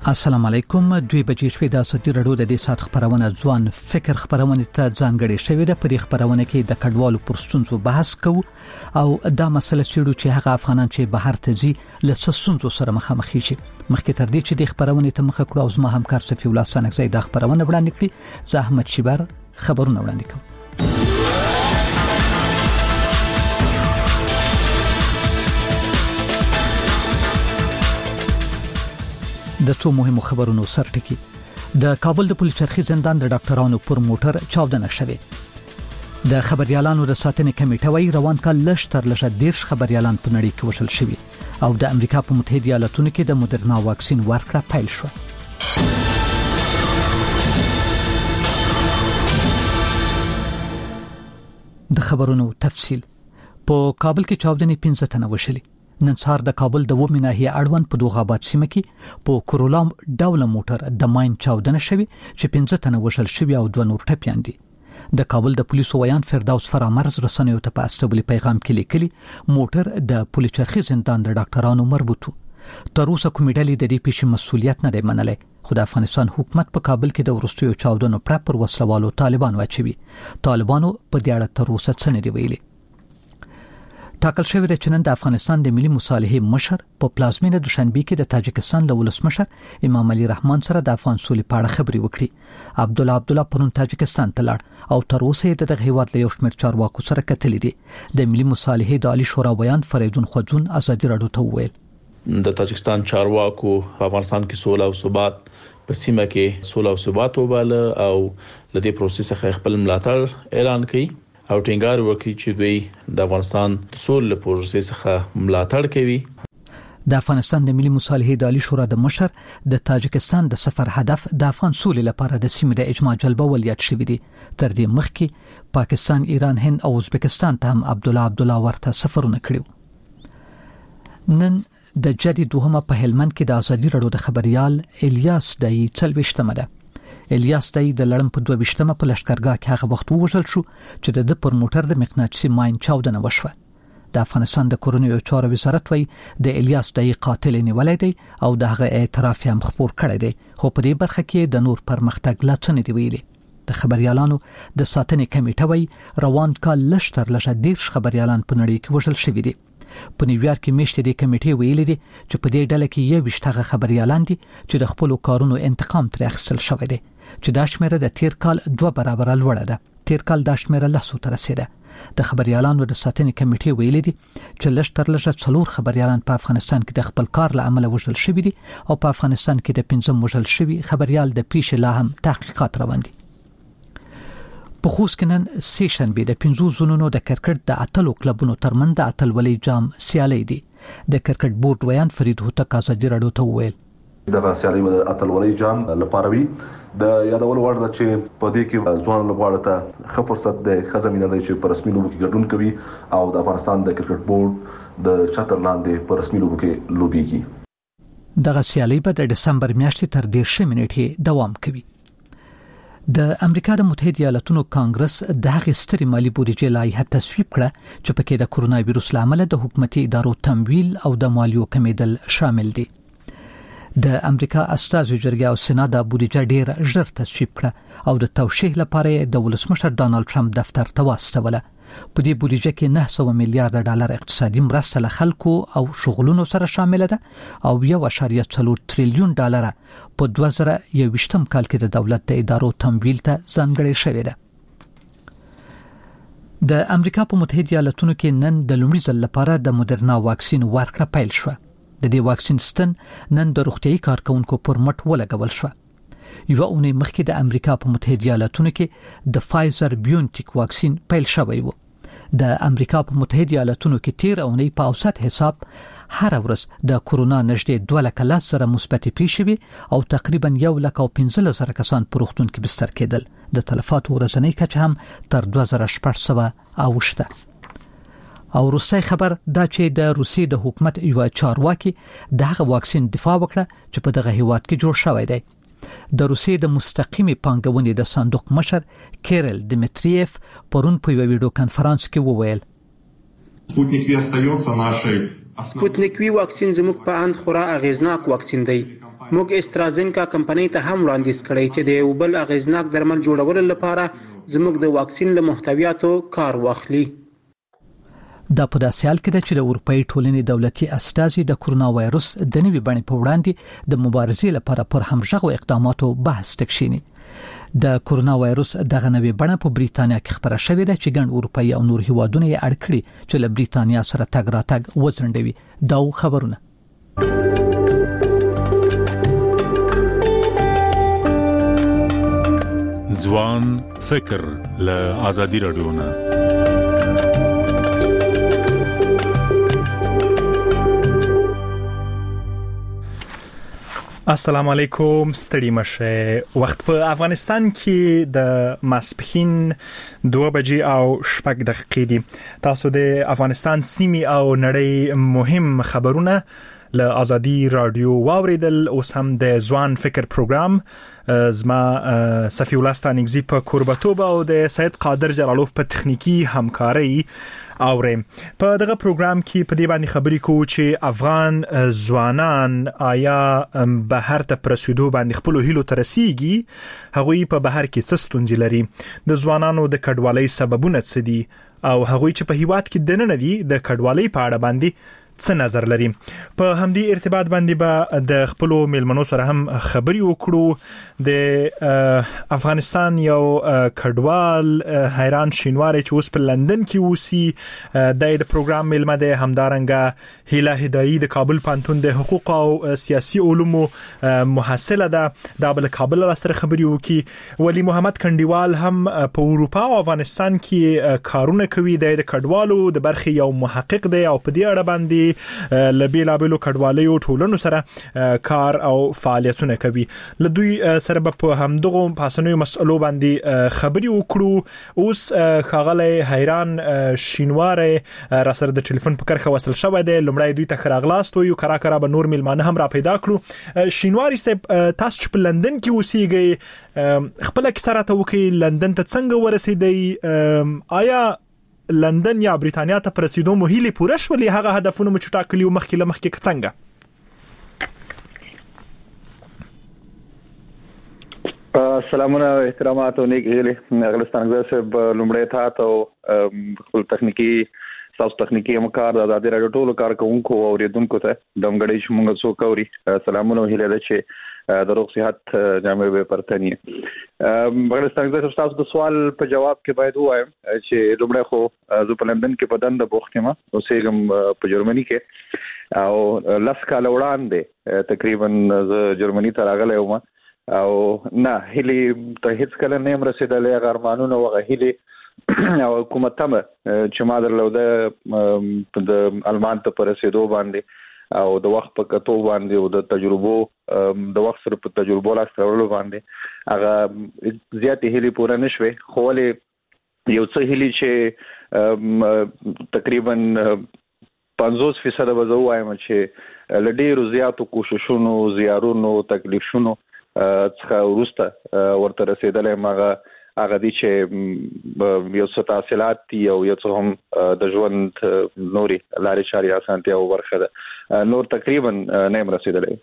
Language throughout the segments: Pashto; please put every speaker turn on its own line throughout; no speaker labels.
السلام علیکم. دوی بجې شوې د ازادي راډیو د دې سات خبرونه ځوان فکر خبرونه ته ځانګړې شوې ده. په دې خبرونه کې د کډوالو پر ستونزو بحث کوو او دا مسله چې هغه افغانان چې بهر ته ځي له ستونزو سره مخامخ شي. مخکې تر دې چې د خبرونه ته مخه کړو او زما همکار صفي الله سنګزی د خبرونه وړاندې کړي، زه احمد شیبر خبرونه وړاندې کوم. د څو مهمو خبرونو سرټکی. د کابل د پولیسچرخي زندان د ډاکټرانو پر موټر چاودنه شوه. د خبريالانو د ساتنې کمیټه وايي روان کال لشتر لږه 10 خبريالان په نړۍ کې وشل شوي او د امریکا په متحده ایالاتونو کې د مودرنا واکسین ورکړه پیل شو. د خبرونو تفصیل. په کابل کې چاودنې 15 تنه وشلي. نن سهار د کابل د ومه ناحیه اړوند په دوغاباد سیمه کې په کرولا ډول موټر د ماین چاودنه شوه چې 15 تنه وشل شوي او 2 نور ټپيان دي. د کابل د پولیسو ویان فردوس فرامرز رسنیو ته په استقبال پیغام کې لیکلي موټر د پولیسچرخي زندان د ډاکټرانو مربوط. تر اوسه کومې ډلې د دې پیښې مسؤلیت نه دی منلی، خو د افغانستان حکومت په کابل کې د ورستیو چاودنو پر وسلوالو طالبان واچوي. طالبانو په دې اړه تر اوسه څه نه دی ویلي. ټاکل شوی د چنن د افغانستان د ملي مصالحې مشر په پلازمینه دوشنبه کې د تاجکستان له ولسمشر امام علي رحمان سره د افغان سولې په اړه خبري وکړي. عبدالله پرون تاجکستان ته لاړ او تر اوسه د دغه هیواد له یو شمېر چارواکو سره کتلې دي. د ملي مصالحې د عالی شورا بیان فریدون خوځون ازادي راډیو ته وویل
د تاجکستان چارواکو په افغانستان کې سوله او ثبات په سیمه کې سوله او ثبات وباله او لدې پروسې څخه خپل ملاتړ اعلان کړي او ټینګار وکړي چې دوی د افغانستان د سولې پروسې څخه ملاتړ کوي.
د افغانستان د ملي مصالحې د عالی شورا د مشر د تاجکستان د سفر هدف د افغان سولې لپاره د سیمې د اجماع جلبول یاد شوی دی. تر دې مخکې پاکستان، ایران، هند او ازبکستان ته هم عبدالله ورته سفرونه کړیو. نن د جدي دوهمه په هلمند کې د ازادي راډیو د خبريال الیاس دای 40 ده. الیاس دای د لړم په 22مه په لشکرګاه کې هغه وخت وژل شو چې د پر موټر د مقناطیسي ماین چاودنه وشوه. د افغانستان د کورنیو چارو وزارت وایي د الیاس دای قاتل نیولای دی او دغه اعتراف هم خبر کړی دی، خو په دې برخه کې د نور پرمختګ لا څه نه دی ویلي. د خبريالانو د ساتنې کمیټه وایي روان کال لشتر لږه 10 خبريالان په نړۍ کې وژل شوي دي. په نیویارک کې میشته د کمیټې ویلي دي چې په دې ډله کې 21 خبريالان دي چې د خپل کارونو انتقام تر اخیستل شوی دی، چې دا شمیره د تیر کال 2 برابر لوړه ده. تیر کال دا شمیره 10 ته رسیده. د خبريالانو د ساتنې کمیټې ویلي دي چې لشتر لږه 4 خبريالان په افغانستان کې د خپل کار له امله وژل شوي دي او په افغانستان کې د 15 وژل شوي خبريال د پیښې لا هم تحقیقات روان دي. په خوست کې نن سیشن به د 15 زونونو د کرکټ د اتلو کلبونو ترمنځ د اتلولۍ جام سیالي دي. د کرکټ بورډ ویان فرید هوتک ازادي راډیو ته وویل
د سیالي د اتلولۍ جام لپاره وی د یادول وړ ده چې په دې کې ځوان لوبغاړو ته ښه فرصت ده خزمینه ده چې په رسمي لوبو کې ګډون کوي او د افغانستان د کرکټ بورډ د چتر لاندې په رسمي لوبو کې لوبيږي.
دغه سیالي به د دسمبر میاشتې تر 10 منټې دوام کوي. د امریکا د متحده ایالاتونو کانګرس د هغې سترې مالی بودیجې لایحه تصویب کړه چې پکې د کرونا وایروس لامل د حکومتي ادارو تمویل او د مالیو کمیدل شامل دي. د امریکا استازو جرګه او سنا د بودیجه ډیر ژر تصویب کړه او د توشیح لپاره د ولسمشر ډانلډ ټرمپ دفتر ته واستوله. په دې بودیجه کې 900 میلیارډ ډالر اقتصادي مرسته له خلکو او شغلونو سره شامل ده او 1.4 تریلیون ډالر په 2021م کال کې د دولت د ادارو تمویل ته ځانګړی شوی ده. د امریکا په متحده ایالاتونو کې نن د لومړي ځل لپاره د مودرنا واکسین ورکړه پیل شو. د دې واکسین ستن نن د روغتيایي کارکونکو پر مټ ولګول شو. یو اونۍ مخکې د امریکا په متحده ایالاتونو کې د فایزر بیونټیک واکسین پیل شوی و. د امریکا په متحده ایالاتونو کې تیر اونۍ په اوسط حساب هر ورځ د کرونا نږدې 2,10,000 مثبت پیښې او تقریبا 1,15,000 کسان په روغتون کې بستر کېدل. د تلفاتو ورځنی کچه هم تر 2,600 اوښته. او روسي خبر دا چې د روسي د حکومت یو چارواکي دغه واکسین دفاع وکړه چې په دغه هیواد کې جوړ شوی دی. د روسي د مستقیمي پانګونې د صندوق مشر کیرل دمیتریف پرون په یو ویډیو کانفرنس کې وویل
Спутник V остается нашей سپوتنیک وی واکسین زموږ په اند خورا اغیزناک واکسین دی. موږ استرازینکا کمپنۍ ته هم وړاندیز کړی چې د یو بل اغیزناک درمل جوړولو لپاره زموږ د واکسین له محتویاتو کار واخلي.
دا په داسې حال کې ده چې د اروپאי ټولنې دولتي استازي د کورونا وایروس د نوي بڼې په وړاندې د مبارزې لپاره پر همغږو اقداماتو بحث تکشینی. د کورونا وایروس دغه نوې بڼه په بریتانیا کې خبره شوې ده چې ګڼ اروپאי او نور هیوادونه یې اړ کړي چې له بریتانیا سره تګ راتګ وځنډوي. دا خبرونه
ځوان فکر له آزادي رادیو نه.
السلام علیکم، ستړي مشه. وخت په افغانستان کې د ماسپښین 2 بجې او 6 دقیقې دي. تاسو د افغانستان سیمې او نړۍ مهم خبرونه له آزادي رادیو واوریدل. اوس هم د ځوان فکر پروګرام زما صفی الله ستانګزی په کوربتوب او د سید قادر جلالوف په تخنیکی همکاري اورم. په دغه پروګرام کې په دې باندې خبرې کوو چې افغان ځوانان آیا بهر ته پرسیدو باندې خپل هیلو ترسيږي، هغوی په بهر کې څه ستونزې لري، د ځوانانو د کډوالۍ سببونه څه دي، او هغوی چې په هیواد کې دننه دي د کډوالۍ په اړه باندې څه نظر لري. په همدې ارتباط باندې به د خپل میلمنو سره هم خبري وکړو. د افغانستان یو کډوال حیران شینواری چې اوس په لندن کې اوسي د پروګرام میلمه ده، همدارنګه هیله هدایي د کابل پانتون د حقوق او سیاسي علومو محصله ده، دا بل کابل سره خبري وکړي. ولی محمد کندیوال هم په اروپا او افغانستان کې کارونه کوي، د کډوالو د برخې یو محقق دی او په دې اړه باندې لبیلابلو کډوالیو ټولنو سره کار او فعالیتونه کوي. لدوی سره په همدغه پاسنوي مسئلو باندې خبري وکړو. اوس خاغله حیران شینواره را سره د ټلیفون په کرخه وصل شوی دی. لمړی دوی ته خراغلاست یو کرا به نور میلمانه هم را پیدا کړو. شینواری صاحب، تاسو په لندن کې اوسېږئ، خپل کیسه راته وکړئ، لندن ته څنګه ورسېدئ؟ آیا لندن یا بریتانیا ته پرسیدو مو هیله پوره شولې، هغه هدفونه مو چې ټاکلي مخکې څنګه؟
سلامونه، احترامات او نیک هیله. اغلستان صاحب لومړی ته خپل تخنیکی همکار د آزادي رادیو ټولو کارکونکو او اوریدونکو ته دمګړی چې موږ څوک اوري سلامونه او هیله ده چې د روغ صحت جامع به پرتنی. بغلستان صاحب تاسو د سوال په جواب کې باید وایم چې لومړی خو زه په لندن کې په دنده بوخت یم، اوسېږم په جرمني کې او لس کال وړاندې تقریبا زه جرمني ته راغلی وم او نه هیلې ته هیڅ کله نه یم رسېدلی، هغه ارمانونه او هغه هیلې او حکومت هم چې ما درلوده د المان ته په رسېدو باندې او د وخت په کتو باندې او د تجربو د وخت سره په تجربو لاس راوړلو باندې هغه زیاتې هیلې پوره نشوي. خو ولې یو څه هیلې چې تقریبا 50% به زه وایم چې له ډېرو زیاتو کوششونو، زیارونو، تکلیفونو څخه وروسته ورته رسېدلی یم. هغه دي چې یو څه تحصیلات دي او یو څه هم د ژوند نوري لارې چارې اسانتیا او برخه ده، نور تقریبا نه یم رسېدلی.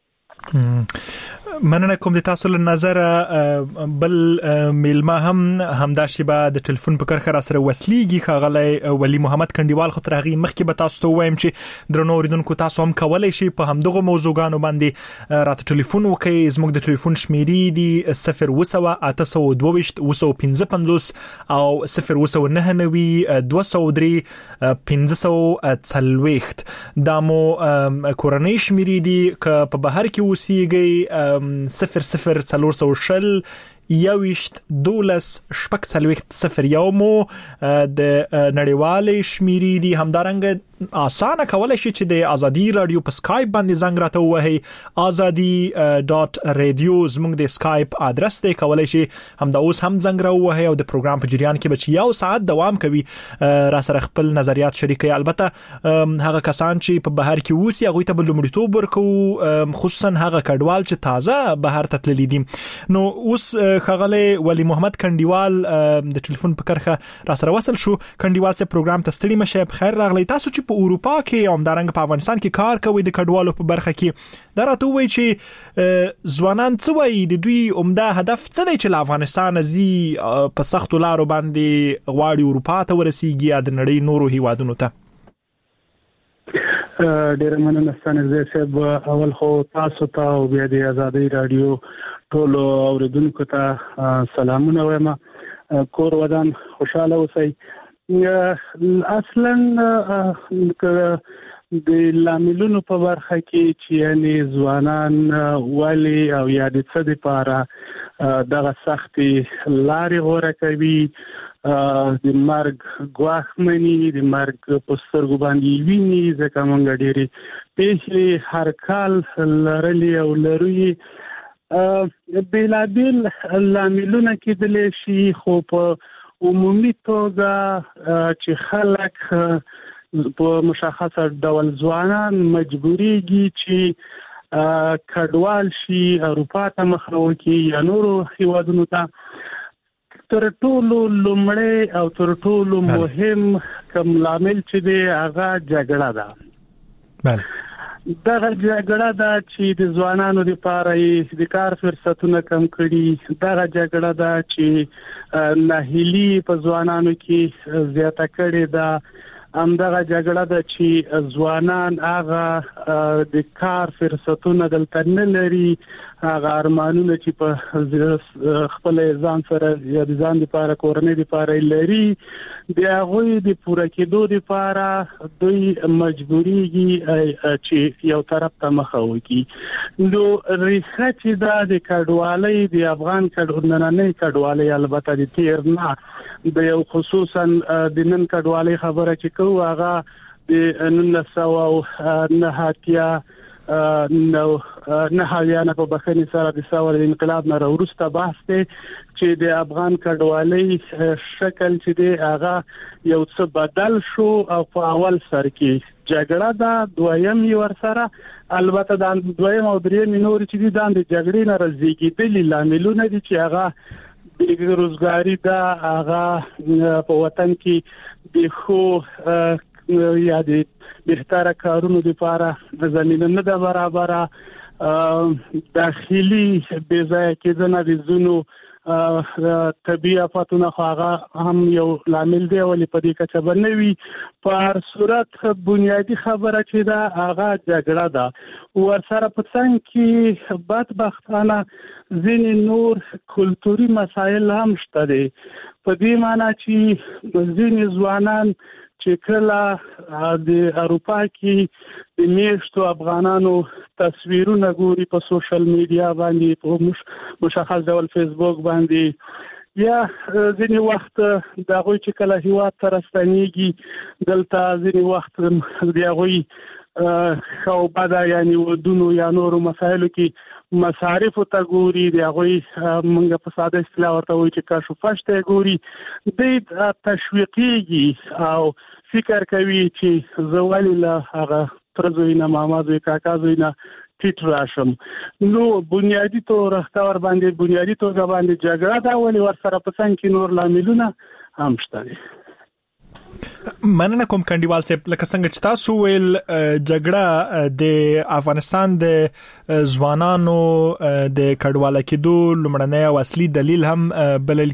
مننه کوم د تاسو له نظر. بل میلمه هم همدا شیبه د ټلیفون په کرخه را سره وسلیږي، خاغلی ولی محمد کندیوال. خو تر هغې مخکې به تاسو ته ووایم چې درنو اوریدونکو تاسو هم کولی شئ په همدغو موضوعګانو باندې راته ټلیفون وکړئ. زموږ د ټلیفون شمیرې دي 02822 255 او 029 203 1540. دا مو کورنۍ شمیرې دي. که په بهر کې اوسېږئ 0040 یوشت 12 شپږ 001 مو د نړیوالې شمیرې دي. همدارنګه آسانه کولای شي چې د آزادي رادیو په سکایپ باندې زنګ راته ووهئ. azadi.radio زموږ د سکایپ ادرس دی، کولای شي همدا اوس هم زنګ راووهئ او د پروګرام په جریان کې به یو ساعت دوام کوي را سره خپل نظریات شریکوي. البته هغه کسان چې په بهر کې اوسي هغوی ته به لومړیتوب ورکوو، خصوصا هغه کډوال چې تازه بهر ته تللي دي. نو اوس خغله ولی محمد کندیوال د ټلیفون په کرخه را سره وصل شو. کندیوال څه پروګرام ته ستړي مشه، بخیر راغلی. تاسو چې په اروپا کې او همدارنګه په افغانستان کې کار کوي د کډوالو په برخه کې، دا راته وایي چې ځوانان څه وایي، د دوی عمده هدف څه دی چې له افغانستان زی په سختو لارو باندې غواړي اروپا ته ورسیږي یا د نړۍ نورو هیوادونو ته؟
ډېر مننه ستانه صاحب. اول خو تاسو ته او بیا د آزادۍ رادیو ټولو اوریدونکو ته سلامونه وایم. کور ودان خوشاله اوسئ. اصلا د لاملونو په برخه کې چې یعنی ځوانان والی او یا د څه لپاره دغه سختي لارې غوره کوي، د مرګ ګواښ مني، د مرګ په سترګو باندې ویني، ځکه موږ ډېرې پیښې هر کال لرلې او لرو. بېلابېل لاملونه کېدلی شي، خو په عمومي توګه چې خلک په مشخصه ډول ځوانان مجبورېږي چې کډوال شي، اروپا ته مخه وکړي یا نورو هیوادونو ته. تر ټولو لومړی او تر ټولو مهم کوم لامل چې دی هغه جګړه ده. دغه جګړه ده چې د ځوانانو لپاره د کار فرصتونه کم کړي. دغه جګړه ده چې ناهیلي په ځوانانو کې زیاته کړې ده. همدغه جګړه ده چې ځوانان هغه د کار فرصتونه دلته نه لري، هغه ارمانونه چې په خپل ځان سره یا د ځان لپاره کورنۍ لپاره لري، د هغوی د پوره کېدو لپاره دوی مجبورېږي چې یو طرف ته مخه وکړي. نو ریښه چې دا د کډوالۍ د افغان نننۍ کډوالۍ البته د تیر نه د یو خصوصا د نن کډوالۍ خبره چې کوو هغه د 1989 نه په بخښنې سره د ثورې انقلاب نه وروسته بحث دی چې د افغان کډوالۍ شکل چې دی هغه یو څه بدل شو او په اول سر کې جګړه ده، دویم یې ورسره البته د دویم او دریم نور چې دي د جګړې نه راځيږي لاملونه دي چې هغه د روزګاری ده، هغه په وطن کې د خو یا د بهتره کارونو لپاره زمينه نه ده برابره، داخلي بې ځایه کېدنه د ځینو طبیعي آفاتونه هغه هم یو لامل دی، ولې په دې کچه به نه وي. په هر صورت بنیادي خبره چې ده هغه جګړه ده. ورسره په څنګ کې بدبختانه ځینې نور کلتوري مسایل هم شته دي، په دې معنی چې ځینې ځوانان چې کله د اروپا کې د میشتو افغانانو تصویرونه ګوري په سوشل میډیا باندې، په مشخص ډول فیسبوک باندې، یا ځینې وخت د هغوی چې کله هیواد ته راستنېږي دلته ځینې وخت د هغوی ښه بده یعنې ودونو یا نورو مسایلو کې مصارفو ته ګوري، د هغوی موږ په ساده اصطلاح ورته وایو چې کش و فش ته ګوري. دوی تشویقېږي او فکر کوي چې زه ولې له هغه تره زوی نه ماما زوی کاکا زوی نه ټیټ راشم. نو بنیادي توګه باندې جګړه ده، ولې ورسره په څنګ کې نور لاملونه هم شته دي.
مننه کوم کندیوال صاحب. لکه څنګه چې تاسو ویل جګړه د افغانستان د ځوانانو د کډواله کېدو لومړنی او اصلي دلیل هم بلل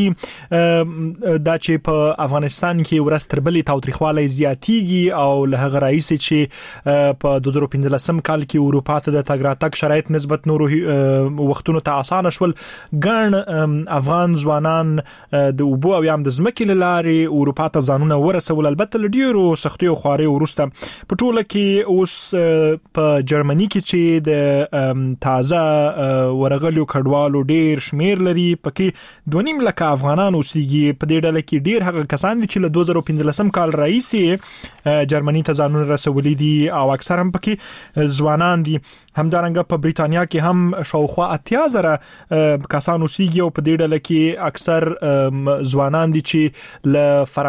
کیږي، دا چې په افغانستان کې ورځ تر بلې تاوتریخوالی زیاتیږي او له هغه راهیسې چې په 2015 کال کې اروپا ته د تګ راتګ شرایط نسبت نورو وختونو ته اسانه شول. ګڼ افغان ځوانان د اوبو او یا هم د ځمکې له لارې اروپا ته ځانونه ورسول، البته له ډیرو سختیو خوارۍ وروسته. په ټوله کې اوس په جرمني کې چې د تازه ورغلیو کډوالو ډیر شمیر لري، پکې 2.5 لکه افغانان اوسېږي. په دې ډله کې ډیر هغه کسان دي چې له 2015 کال راهیسې جرمني ته ځانونه رسولي دي او اکثر هم پکې ځوانان دي. همدارنګه په بریتانیا کې هم شاوخوا 80,000 کسان اوسېږي او په دې ډله کې اکثر ځوانان دي چې له فرانسې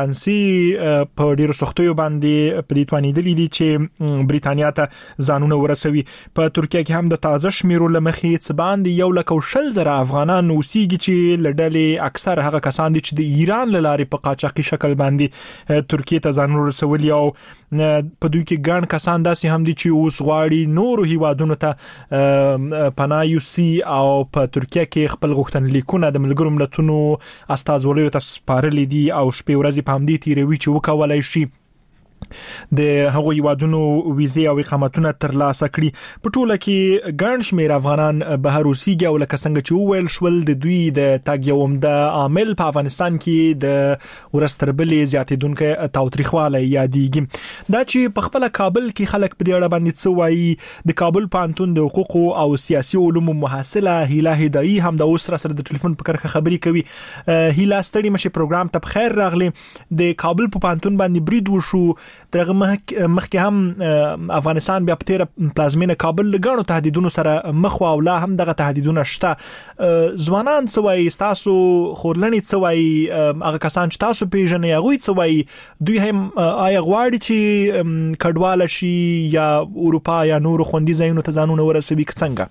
په ډیرو سختیو باندې په دې توانیدلې دي چې بریتانیا ته ځانونه ورسوي. په ترکیه کې هم د تازه شمیرو لمخې څه باندې 1,00,000 افغانان اوسېږي چې لړلې اکثر هغه کسان دي چې د ایران لارې په قاچاقي شکل باندې ترکیه ته ځانونه ورسولي او په دوی کې ګڼ کسان داسې هم دي چې اوس غواړي نورو هیوادونو ته پناه یوسي او په ترکیه کې خپل غوښتنلیکونه د ملګرو ملتونو استازولیو ته سپارلي دي او شپې ورځې په همدې تیروي چې وکولای شي د هغو هیوادونو ویزې او اقامتونه ترلاسه کړي. په ټوله کې ګڼ شمېر افغانان بهر اوسېږي او لکه څنګه چې وویل شول د دوی د تګ یو عمده عامل په افغانستان کې د ورستربلې زیاتېدونکو تاوتریخوالی یادېږي. دا چې په خپل کابل کې خلک په دې اړه باندې څه وایي، د کابل پوهنتون د حقوقو او سیاسي علومو محصله هیله هدایي هم د اوس سره د ټلیفون په کرښه خبرې کوي. هیله ستړي مشه پروګرام ته بخیر راغلی. د کابل په پوهنتون باندې برید وشو، درغه مخکې هم افغانستان بیا په تیر پلازمینه کابل لګانو تهدیدونو سره مخ او لا هم دغه تهدیدونه شته. ځوانان څه وایي، تاسو خورلنی څه وایي، هغه کسان چې تاسو پیژنئ هغه څه وایي، دوی هم آیا غواړي چې کډواله شي یا اروپا یا نور خوندي ځایونو ته ځانونه ورسوي څنګه؟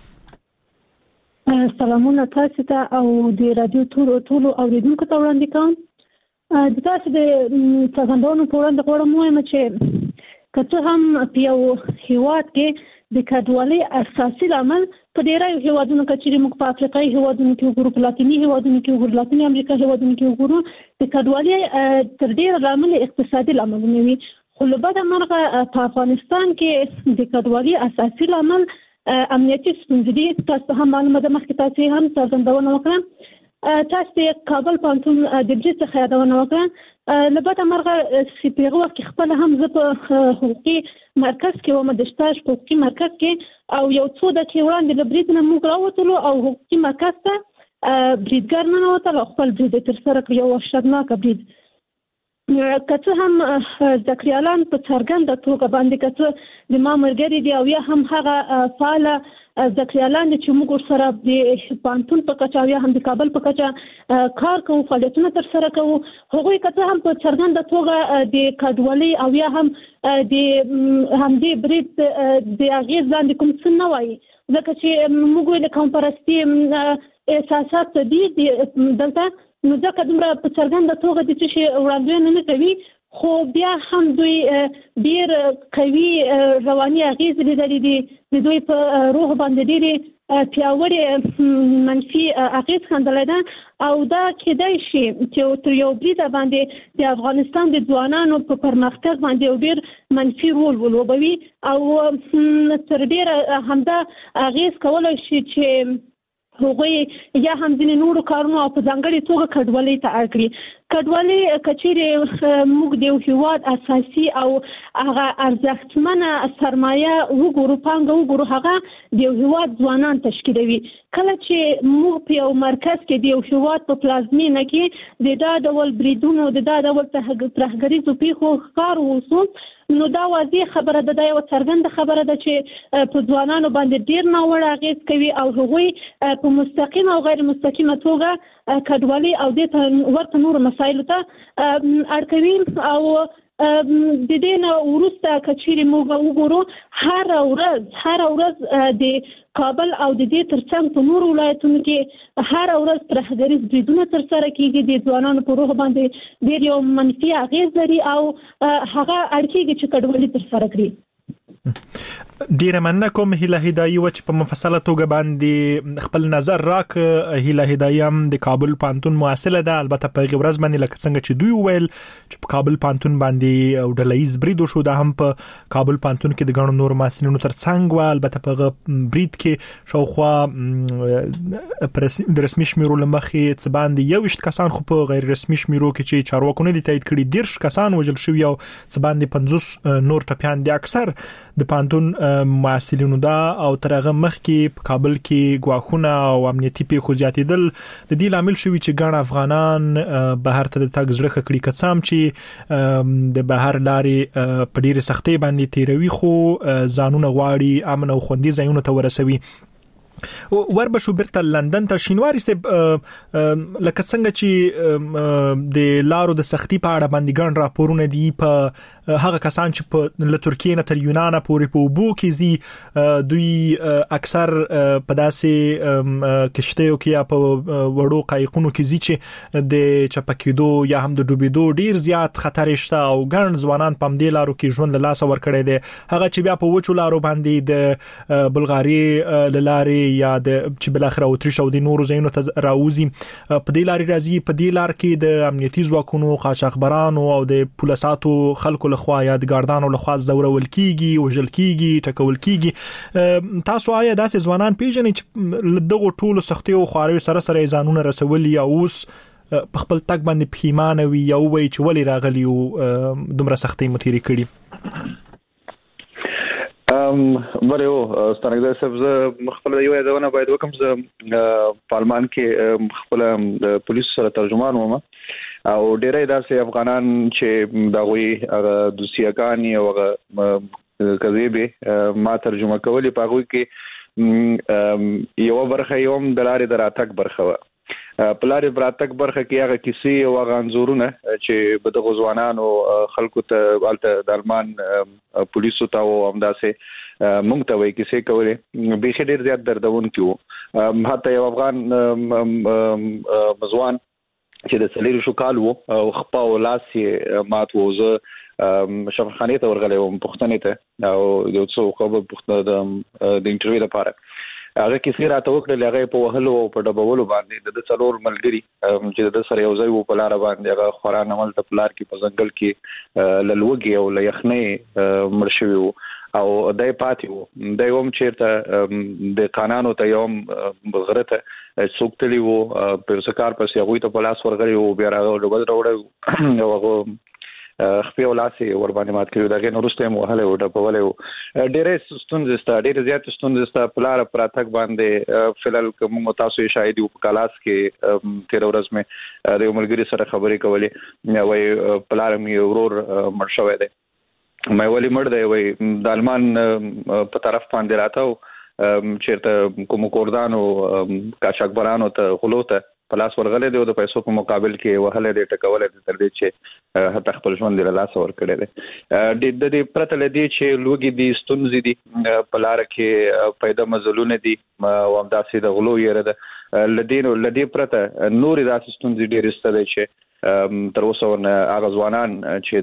سلامونه تاسو ته او د رادیو ټولو اوریدونکو ته وړاندې کوم. د تاسو د څرګندونو په وړاندې غواړم وایم چې که څه هم په یو هیواد کې د کډوالۍ اساسي عامل په ډیرو هیوادونو کې چې موږ په افریقایي هیوادونو کې وګورو، په لاتینی هیوادونو کې وګورو، لاتینی امریکا هیوادونو کې وګورو، د کډوالۍ تر ډیره عامل اقتصادي عامل وي. خو له بده مرغه په افغانستان کې د کډوالۍ اساسي عامل امنیتي ستونزې دي. تاسو هم معلومه ده، مخکې تاسو هم څرګندونه وکړه. تاسو د کابل پوهنتون د برید څخه یادونه وکړه. له بده مرغه چې په هغه وخت کې خپل هم زه په حقوقي مرکز کې وم، د سټاژ په حقوقي مرکز کې، او یو څو دقیقې وړاندې له برید نه موږ راوتلو او حقوقي مرکز ته بریدګر ننوتل او خپل برید یې ترسره کړ، یو وحشتناکه برید. که څه هم زکریالان په څرګنده توګه باندې که څه د ما ملګري دي او یا هم هغه فعاله زکریالان چې موږ سره د پوهنتون په کچه او یا هم د کابل په کچه کار کوو، فعالیتونه ترسره کوو، هغوی که څه هم په څرګنده توګه د کډوالۍ او یا هم د همدې برید د اغېز لاندې کوم څه نه وایي، ځکه چې موږ د قوم پرستي احساسات دي دلته، نو ځکه دومره په څرګنده توګه د څه شي وړاندوینه نه کوي. خو بیا هم دوی ډیر قوي رواني اغېز لیدلې دي، د دوی په روح باندې ډېرې پیاوړې منفي اغېز ښندلی ده، او دا کېدای شي چې تر یو بریده باندې د افغانستان د ځوانانو په پرمختګ باندې یو ډېر منفي رول ولوبوي، او تر ډېره همدا اغېز کولی شي چې هغوی یا هم ځینې نورو کارونو او په ځانګړې توګه کډوالۍ ته اړ کړي. کډوالۍ که چیرې موږ د یو هیواد اساسي او هغه ارزښتمنه سرمایه وګورو، پانګه وګورو، هغه د یو هیواد ځوانان تشکیلوي. کله چې موږ په یو مرکز کې د یو هیواد په پلازمینه کې د دا ډول بریدونو، د دا ډول ترهګریزو پیښو ښکار ووسو، نو دا واضح خبره ده، دا یوه څرګنده خبره ده چې په ځوانانو باندې ډېر ناوړه اغېز کوي او هغوی په مستقیمه او غیر مستقیمه توګه کډوالۍ او دې ته ورته نورو مسایلو ته اړ کوي. او د دې نه وروسته که چیرې موږ وګورو، هره ورځ د کابل او د دې ترڅنګ په نورو ولایتونو کې هره ورځ ترهګریز بریدونه ترسره کېږي، د ځوانانو په روح باندې ډېر یو منفي اغېز لري او هغه اړ کېږي چې کډوالي ترسره کړي.
ډیره مننه کوم هیله هدایي و چې په مفصله توګه باندې خپل نظر راک. هیله هدایي هم د کابل پوهنتون محصله ده، البته په هغه ورځ باندې لکه څنګه چې دوی ویل چې په کابل پوهنتون باندې او ډلهییز برید وشو، دا هم په کابل پوهنتون کې د ګڼو نورو محصلینو ترڅنګ و. البته په هغه برید کې شاوخوا د رسمي شمیرو له مخې څه باندې 21 کسان، خو په غیر رسمي شمیرو کې چې چارواکو نه دي تایید کړي 13 کسان وژل شوي او څه باندې 50 نور ټپیان دي. اکثر د پوهنتون محصلینو دا او تر هغه مخکې په کابل کې ګواښونه او امنیتي پیښو زیاتېدل د دې لامل شوي چې ګڼ افغانان بهر ته د تګ زړه ښه کړي، که څه هم چې د بهر لارې په ډېرې سختۍ باندې تیروي، خو ځانونه غواړي امن او خوندي ځایونو ته ورسوي. وربشو برته لندن ته شینواری سه لکه څنګه چې د لارو د سختي په اړه باندې ګڼ راپورونه دي په هغه کسان چې په له ترکیې نه تر یونان پورې په بو کې زی دوی اکثر په داسې کشتیو کې یا په وړو قایقونو کې زی چې د چپکیدو یا هم د ډوبېدو ډیر زیات خطر شته او ګڼ ځوانان په دې لارو کې ژوند له لاسه ورکړي دي هغه چې بیا په وچو لارو باندې د بلغاري لارې یا د چې بل اخر اوتریش او د نورو زینو ته راوزي په دې لارې راځي په دې لار کې د امنیتي ځواکونو قاچاقبرانو او د پولیساتو خلکو لخوا یا د ګاردانو لخوا زورول کیږي وژل کیږي ټکول کیږي تاسو آیا داسې ځوانان پیژنئ چې دغه ټولو سختي او خواري سره ځانونه رسولي یا اوس په خپل تک باندې پښیمانه وي یا وایي چې ولې راغلی او دومره سختي متيري کړي
بریو ستانګل سبز خپل یو یادونه باید وکم ز پارلمان کې خپل د پولیسو سره ترجمان ومه او ډیرې داسې افغانان چې دغوی دوسیاګانی او کذيبه ما ترجمه کولی په هغه کې یو برخه یوم د لارې دراتک برخه پلارې براتک برخه کې هغه کیسې او غنزورونه چې په دغه ځوانانو خلکو ته الته د آلمان پولیسو ته او همداسې مونږ ته وایي کیسې کولې به ډېر زیات دردون کیو حتی یو افغان مزوان چې د سلیرو شو کال وو او خپا او لاس مات ووزه شفاخانه ته ورغلی وم پښتنې ته او یو څو خبر پښتنه د انټرویو لپاره هغه کیسې راته وکړل هغه په وهلو او په ډبولو باندې د څلور ملګری چې د سره یو ځای وو په لار باندې هغه خوران عمل ته پلار کې په ځنګل کې للوګي او ليخنې مرشوي وو او دای پاتې وو د یوم چیرته د قانونو ته یوم بغرته سوکتلی وو په سکار پسې هغه ته پلاس ورغلی وو بیا راغله وړو هغه خپل ولاسي ور باندې مات کړو دغه نورسته موهله وډه په ولې ډېرې ستونزې ستاره ډېر زیات ستونزې ستاره پلار پراتک باندې فلل کوم تاسو شاهدي په کلاس کې 13 ورځ مې د عمرګری سره خبرې کولې وای پلار مې ورور مړ شوی دی مې ولې مړ دی وای د آلمان په طرف باندې راته چیرته کوم کوردانو قاچاقبرانو ته غلوته پلاس ورغله دی او د پیسو په مقابل کې وهله دی ټکول دی تر دې چې حتی خپل ژوند له لاس ور کړی دی د دې پرته لدی چې لوګي دي ستونزې دي په لار کې پیدا مزلونه دي او همداسې د غلو یره ده لدی پرته نور داسې ستونزې ډېر ستل چې تر اوسه ونه هغه ځوانان چې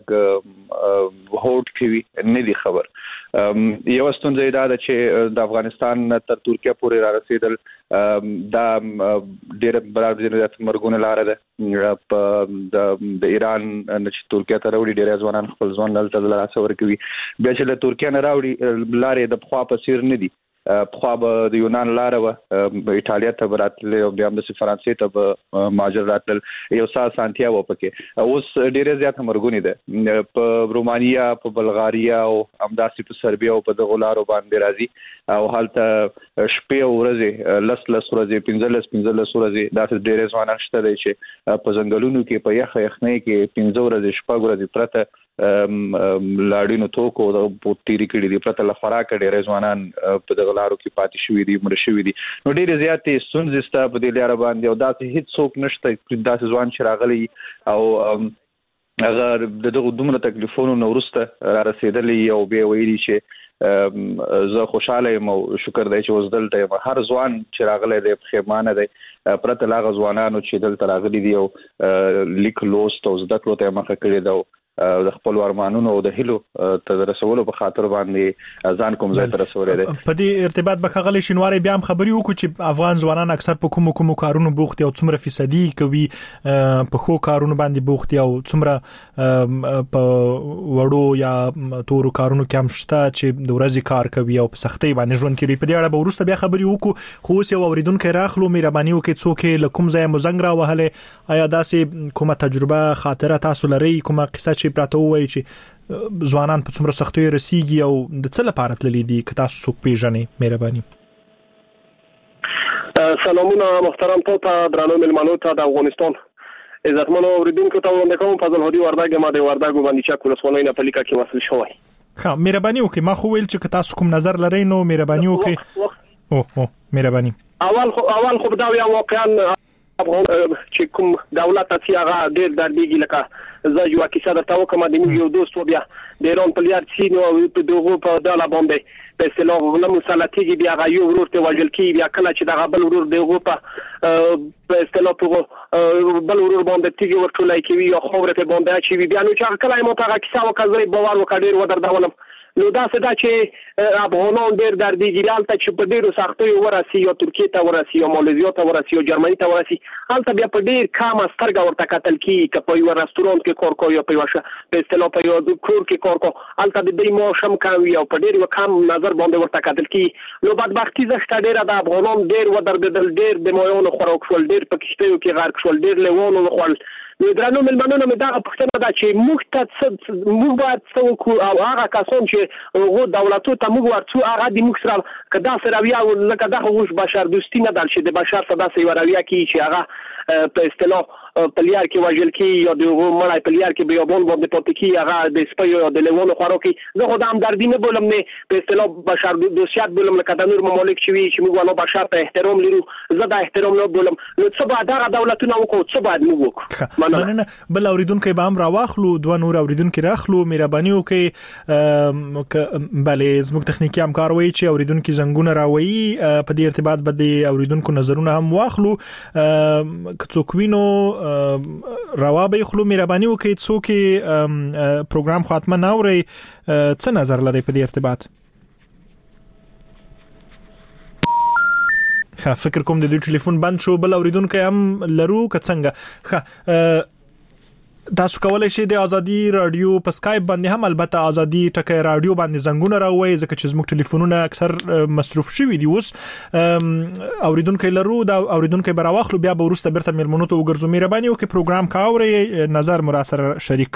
دراتګ هوټ کوي نه دي خبر یو ستونزې دا چې د افغانستان تر ترکیه پورې را رسیدل دا ډېر برابر مرګونه لار ده د ایران چې ترکیه ته راوړي ډېر ځوانان خپل ځوان دلته لاسه ورکوي بیا چې له ترکیه نه راوړي لارې د خوا په سیر نه دي خو د یونان لار و ایتالیا ته براتل او بیا د فرانسې ته ماجر راتل یو سانتیا و پکې اوس ډېر زیات مرګونی ده په رومانیا په بلغاریا او همداسې په سربیا او په دغه لارو باندې راځي او حالت شپې او ورځې لس ورځې 15 ورځې داسې ډېر ځوانان شته چې په ځنګلونو کې په یخنۍ کې 15 ورځې شپږ ورځې پرته لاړینو توکو د پوتيري کړي دي پرته لخراک ډېر ځوانان په دغه لارو کې پاتې شوې دي مړ شوې دي نو ډېر زیاتې ستونزې ستاسو په دې لار باندې او داسې هیڅ څوک نشته داسې ځوان چې راغلي او هغه دغه دومره تکلیفونو نو ورسته را رسیدلی او به ویلي چې زه خوشاله یم او شکر دی چې اوس دلته هر ځوان چې راغلی دی پښیمانه دی پرته لاغه ځوانانو چې دلته راغلي دي او لیک لوست او زده کړو ته مخه کړی دی د خپل ارمانونو او د هیلو ته رسولو په خاطر باندې ځان کوم ځای ته رسولې ده
په دې ارتباط به خغلی شینواری بیا هم خبري وکړو چې افغان ځوانان اکثر په کوم کارونو بوخت او څومره فیصدي کوي په خو کارونو باندې بوخت او څومره په وړو یا تورو کارونو کې هم شته چې د ورځې کار کوي او په سختۍ باندې ژوند کوي په دې اړه به ورسته بیا خبري وکړو خو اوس یو اوریدونکو راخلو مهرباني وکړئ څوک له کوم ځای مزنګ را وهله آیا داسې کومه تجربه خاطره تاسو لري کومه قصه چې پراته وایي چې ځوانان په څومره سختۍ رسیږي او د څه لپاره تللی دي که تاسو څوک پیژنئ مهرباني
سلامونه محترم ته درنو ملمنو ته د افغانستان عزتمنو اوریدونکو ته وړاندې کوم فضل هدي وردګ ما د وردګ باندې چا کولسونای نه پلیکا کې وصل شوی
ها مهرباني وکړئ ما خو ویل چې تاسو کوم نظر لرئ نو مهرباني وکړئ مهرباني.
اول خو دا یو واقعا چې کوم دولت چې هغه ډېر دردېږي لکه زه یو کیسه درته وکم د یو دوست بیا د ایران پلیار چې نو په دغه په داله باندې په اصطلاح ولهم سلطېږي بیا هغه یو ورور ته وژل کیږي بیا کله چې دغه بل ورور دغه په اصطلاح په بل ورور باندې تیږي ورټولای کوي او خوره ته باندې چې بیا نو چې کله مو په کیسه وکړي باور وکړي ودردولم نو دا څه دا چې افغانان ډېر دردېږي هلته چې په ډېرو سختیو ورسي یا ترکیې ته ورسي یا ماليزیا ته ورسي یا جرمني ته ورسي هلته بیا په ډېر کم سترګه ورته کتل کېږي که په یو رستورانت کې کار کوي یا په یو په اصطلاح په یو کور کې کار کوي هلته د دې معاش هم کم وي او په ډېر کم نظر باندې ورته کتل کېږي نو بدبختي زه شته ډېره د افغانان ډېر ودرېدل ډېر د مایانو خوراک شول ډېر په کښتیو کې غرق شول ډېر لیوانو وخوړل نو درنو ملمنونو مې دا پوښتنه ده چې موږ ته موږ باید څه وکړو او هغه کسان چې هغو دولتو ته موږ ورڅو هغه د موږ سره که داسې رویه لکه دغه اوس بشر دوستي نه ده چې د بشر سره داسې یوه رویه کوي چې هغه په اصطلاح پلیار کې وژل کېږي یا د هغو مړی پلیار کې بیابان باندې پاتې کېږي هغه د سپیو یا د لیوانو خوراک کوي زه خو د همدردي نه بولم نه په اصطلاح بشر دوستیت بولم لکه د نور ممالک چې وي چې موږ والا بشر ته احترام لرو زه دا احترام نه بولم نو څه باید هغه دولتونه وکړو څه باید موږ وکړو
مننه بل اوریدونکو به هم راواخلو دوه نور اوریدونکو راخلو مهرباني وکړئ بلې زموږ تخنیکی همکار وایي چې اوریدونکو زنګونه راوي په دې ارتباط باندې اوریدونکو نظرونه هم واخلو کڅوکوینو روابه خلو مهرباني وکړئ څوک پروګرام خاتمه ناوري څه نظر لري په دې ارتباط فکر کوم د دې ټلیفون بند شو بل اوریدونکو هم لرو کڅنګ تاسو کولای شئ د ازادي رادیو په اسکایپ باندې هم البته ازادي ټکی رادیو باندې زنګونه راوي ځکه چې زموږ ټلیفونونه اکثر مصرف شوي دي اوس اوریدونکو لرو دا اوریدونکو براواخلو بیا به ورسته برته ملمنو ته وګرځو مهرباني وکړئ پروګرام کاوري نظر مراسر شریک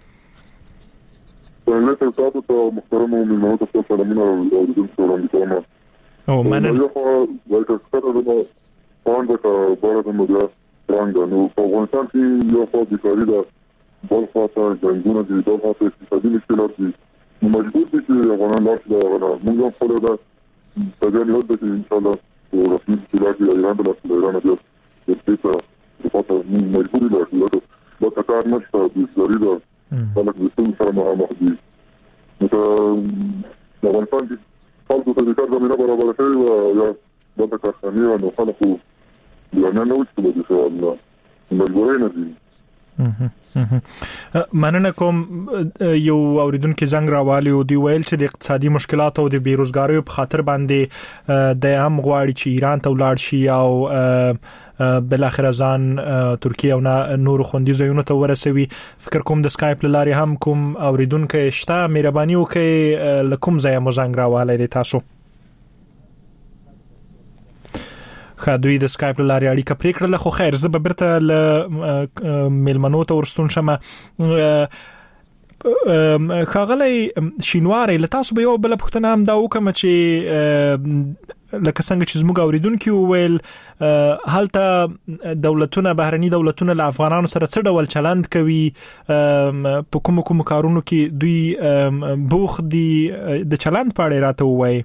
کړئ
لکه تاسو ته محترم ملمنو ته سلامونه اوریدونکو وړاندې
او مننه
ولکه ستاسو د پاند ته بارد مدیر څنګه نو په افغانستان کې یو خو د کاری د بل خاطر جنګونه دي د خاطر اقتصادي مشکلات دي نو مجبور دي چې افغانان لاس موږ په لور ده په دې نه ده چې ان شاء الله او رسمي چې ایران د ایران د دې په خاطر مجبور دي دا کار نشته د ضروري ده خلک د څه سره مخ دي نو د افغانستان کې خلکو ته د کار زمينه برابر شوی او یا د کارخانې او خلکو نه نو څه د څه الله مجبورای نه دي
مننه کوم یو اوریدونکو زنګ راوالي او دی ویل چې د اقتصادي مشکلاتو او د بیروزګاری په خاطر باندې د هم غواړي چې ایران ته ولاړ شي او بل اخر ځان ترکیه او نور خوندي ځایونو ته ورسوي فکر کوم د اسکایپ لاري هم کوم اوریدونکو شته مهرباني وکړئ لکم ځای مو زنګ راوالي د تاسو خدوی د اسکایپ لاري اړیکه پرې کړل خو خیر زه به برته ل ملمنو ته ورستون شمه خاغلی شینواري لتاسو به یو بل پښتنه هم دا وکم چې لکه څنګه چې زموږ اوریدونکو ویل هلته دولتونه بهرني دولتونه له افغانانو سره څه ډول چلند کوي په کوم کارونو کې دوی بوخ دي د چلند په اړه راته وایي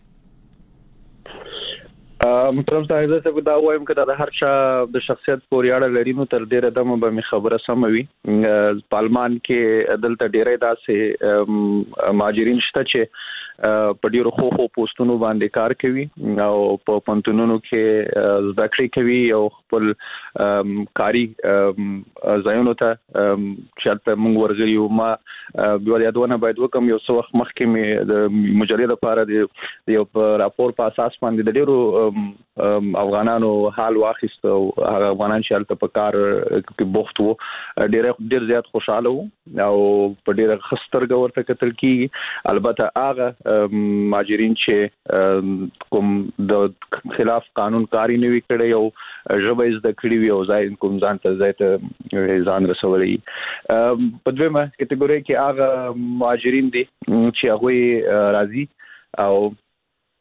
محترم صاحب زه څه دا وایم چې دا هر چا د شخصیت پورې اړه لري نو تر ډیره دمه به می خبره سموي پالمان کې دلته ډیره داسې ماجرین شته چې په ډیرو خو پوسټونو باندې کار کوي او په پنتونونو کې زده کړې کوي او خپل کاری ځایونو ته چې موږ ورغلیو ما بیا یادونه باید وکم یو څو وخت مخکې مې د مجلې لپاره د یو راپور په اساس باندې د ډیرو افغانانو حال واخیست او هغه افغانان چې هلته په کار کې بوخت وو ډیر زیات خوشاله وو او په ډیره خسترګه ورته کتل کیږي البته هغه ماجرین چې کوم د خلاف قانون کاری نه وی کړی او ژبه زده کړی وی او ځای کوم ځان ته ځای ته ځان رسولي په دویمه کټګوري کې هغه ماجرین دي چې هغه راضي او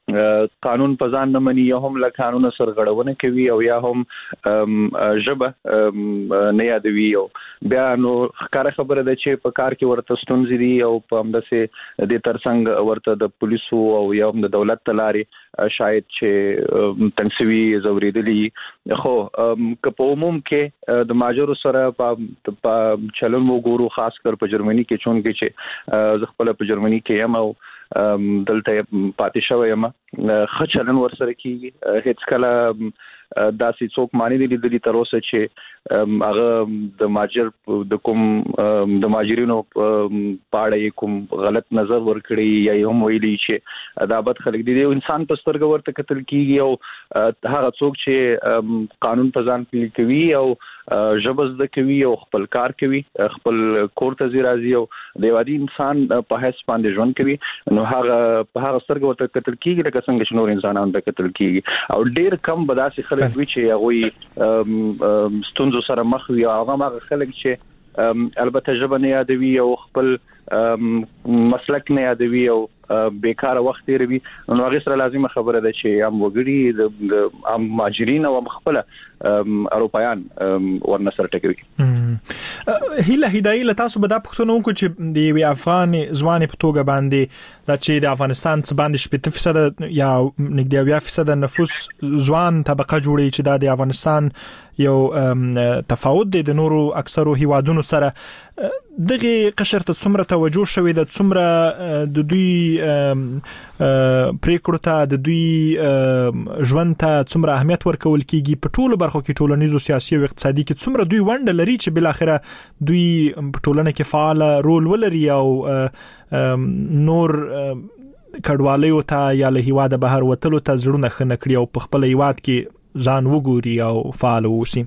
قانون په ځان نه مني یا هم له قانون سرغړونه کوي او یا هم ژبه نه یادوي او بیا نو ښکاره خبره ده چې په کار کې ورته ستونزې دي او په همداسې د ترڅنګ ورته د پولیسو او یا هم د دولت تلاري شاید چې تنسوي زوریدلی خو که په عموم کې د ماجرو سره په چلن وګورو خاص کر په جرمني کې چون کې چې زه خپل په جرمني کې یم او دلته پاتې شوی یم ښه چلن ورسره کیږي هیڅ کله داسې څوک معنی دي لیدلي تر اوسه چې هغه د ماجر د کوم د ماجرینو په اړه کوم غلط نظر ورکړي یا هم ویلي چې دا بد خلک دي انسان په سترګه ورته قتل کیږي او هغه څوک چې قانون په ځان پلي کوي او ژبه زده کوي او خپل کار کوي خپل کور ته راځي او د وادي انسان په هیڅ باندې ژوند کوي نو هغه په هغه سترګه ورته قتل کیږي لکه څنګه چې نور انسانان ته قتل کیږي او ډیر کم بداسي خلک وي چې هغه ستونزو سره مخ وي هغه خلک چې البته ژبه نه یادوي او خپل مسلک نه یادوي او بیکاره وخت تیروي نو هغه سره لازمه خبره ده چې هم وګړي د هم ماجرین او خپل اروپایان ورنسره ټکوي
هیله هدايه تاسو به دا پښتنو کو چې د افغان ځوان په توګه باندې د چې د افغانستان څخه باندې 70% یا نږدې 20% نفوس ځوان طبقه جوړي چې د افغانستان یو تفاوت دی د نورو اکثرو هیوادونو سره دغه قشر ته څومره توجه شوی د څومره د دوی پریکړو ته د دوی ژوند ته څومره اهمیت ورکول کیږي په ټولو برخو کې ټولنیزو سیاسي او اقتصادي کې څومره دوی ونډه لري چې بل اخره دوی په ټولنه کې فعال رول ولري او نور کډوالۍ او ته یا له هیواده بهر وتلو ته زړونه خنه کړی او په خپل هیواد کې ځان وګوري او فعال اوسي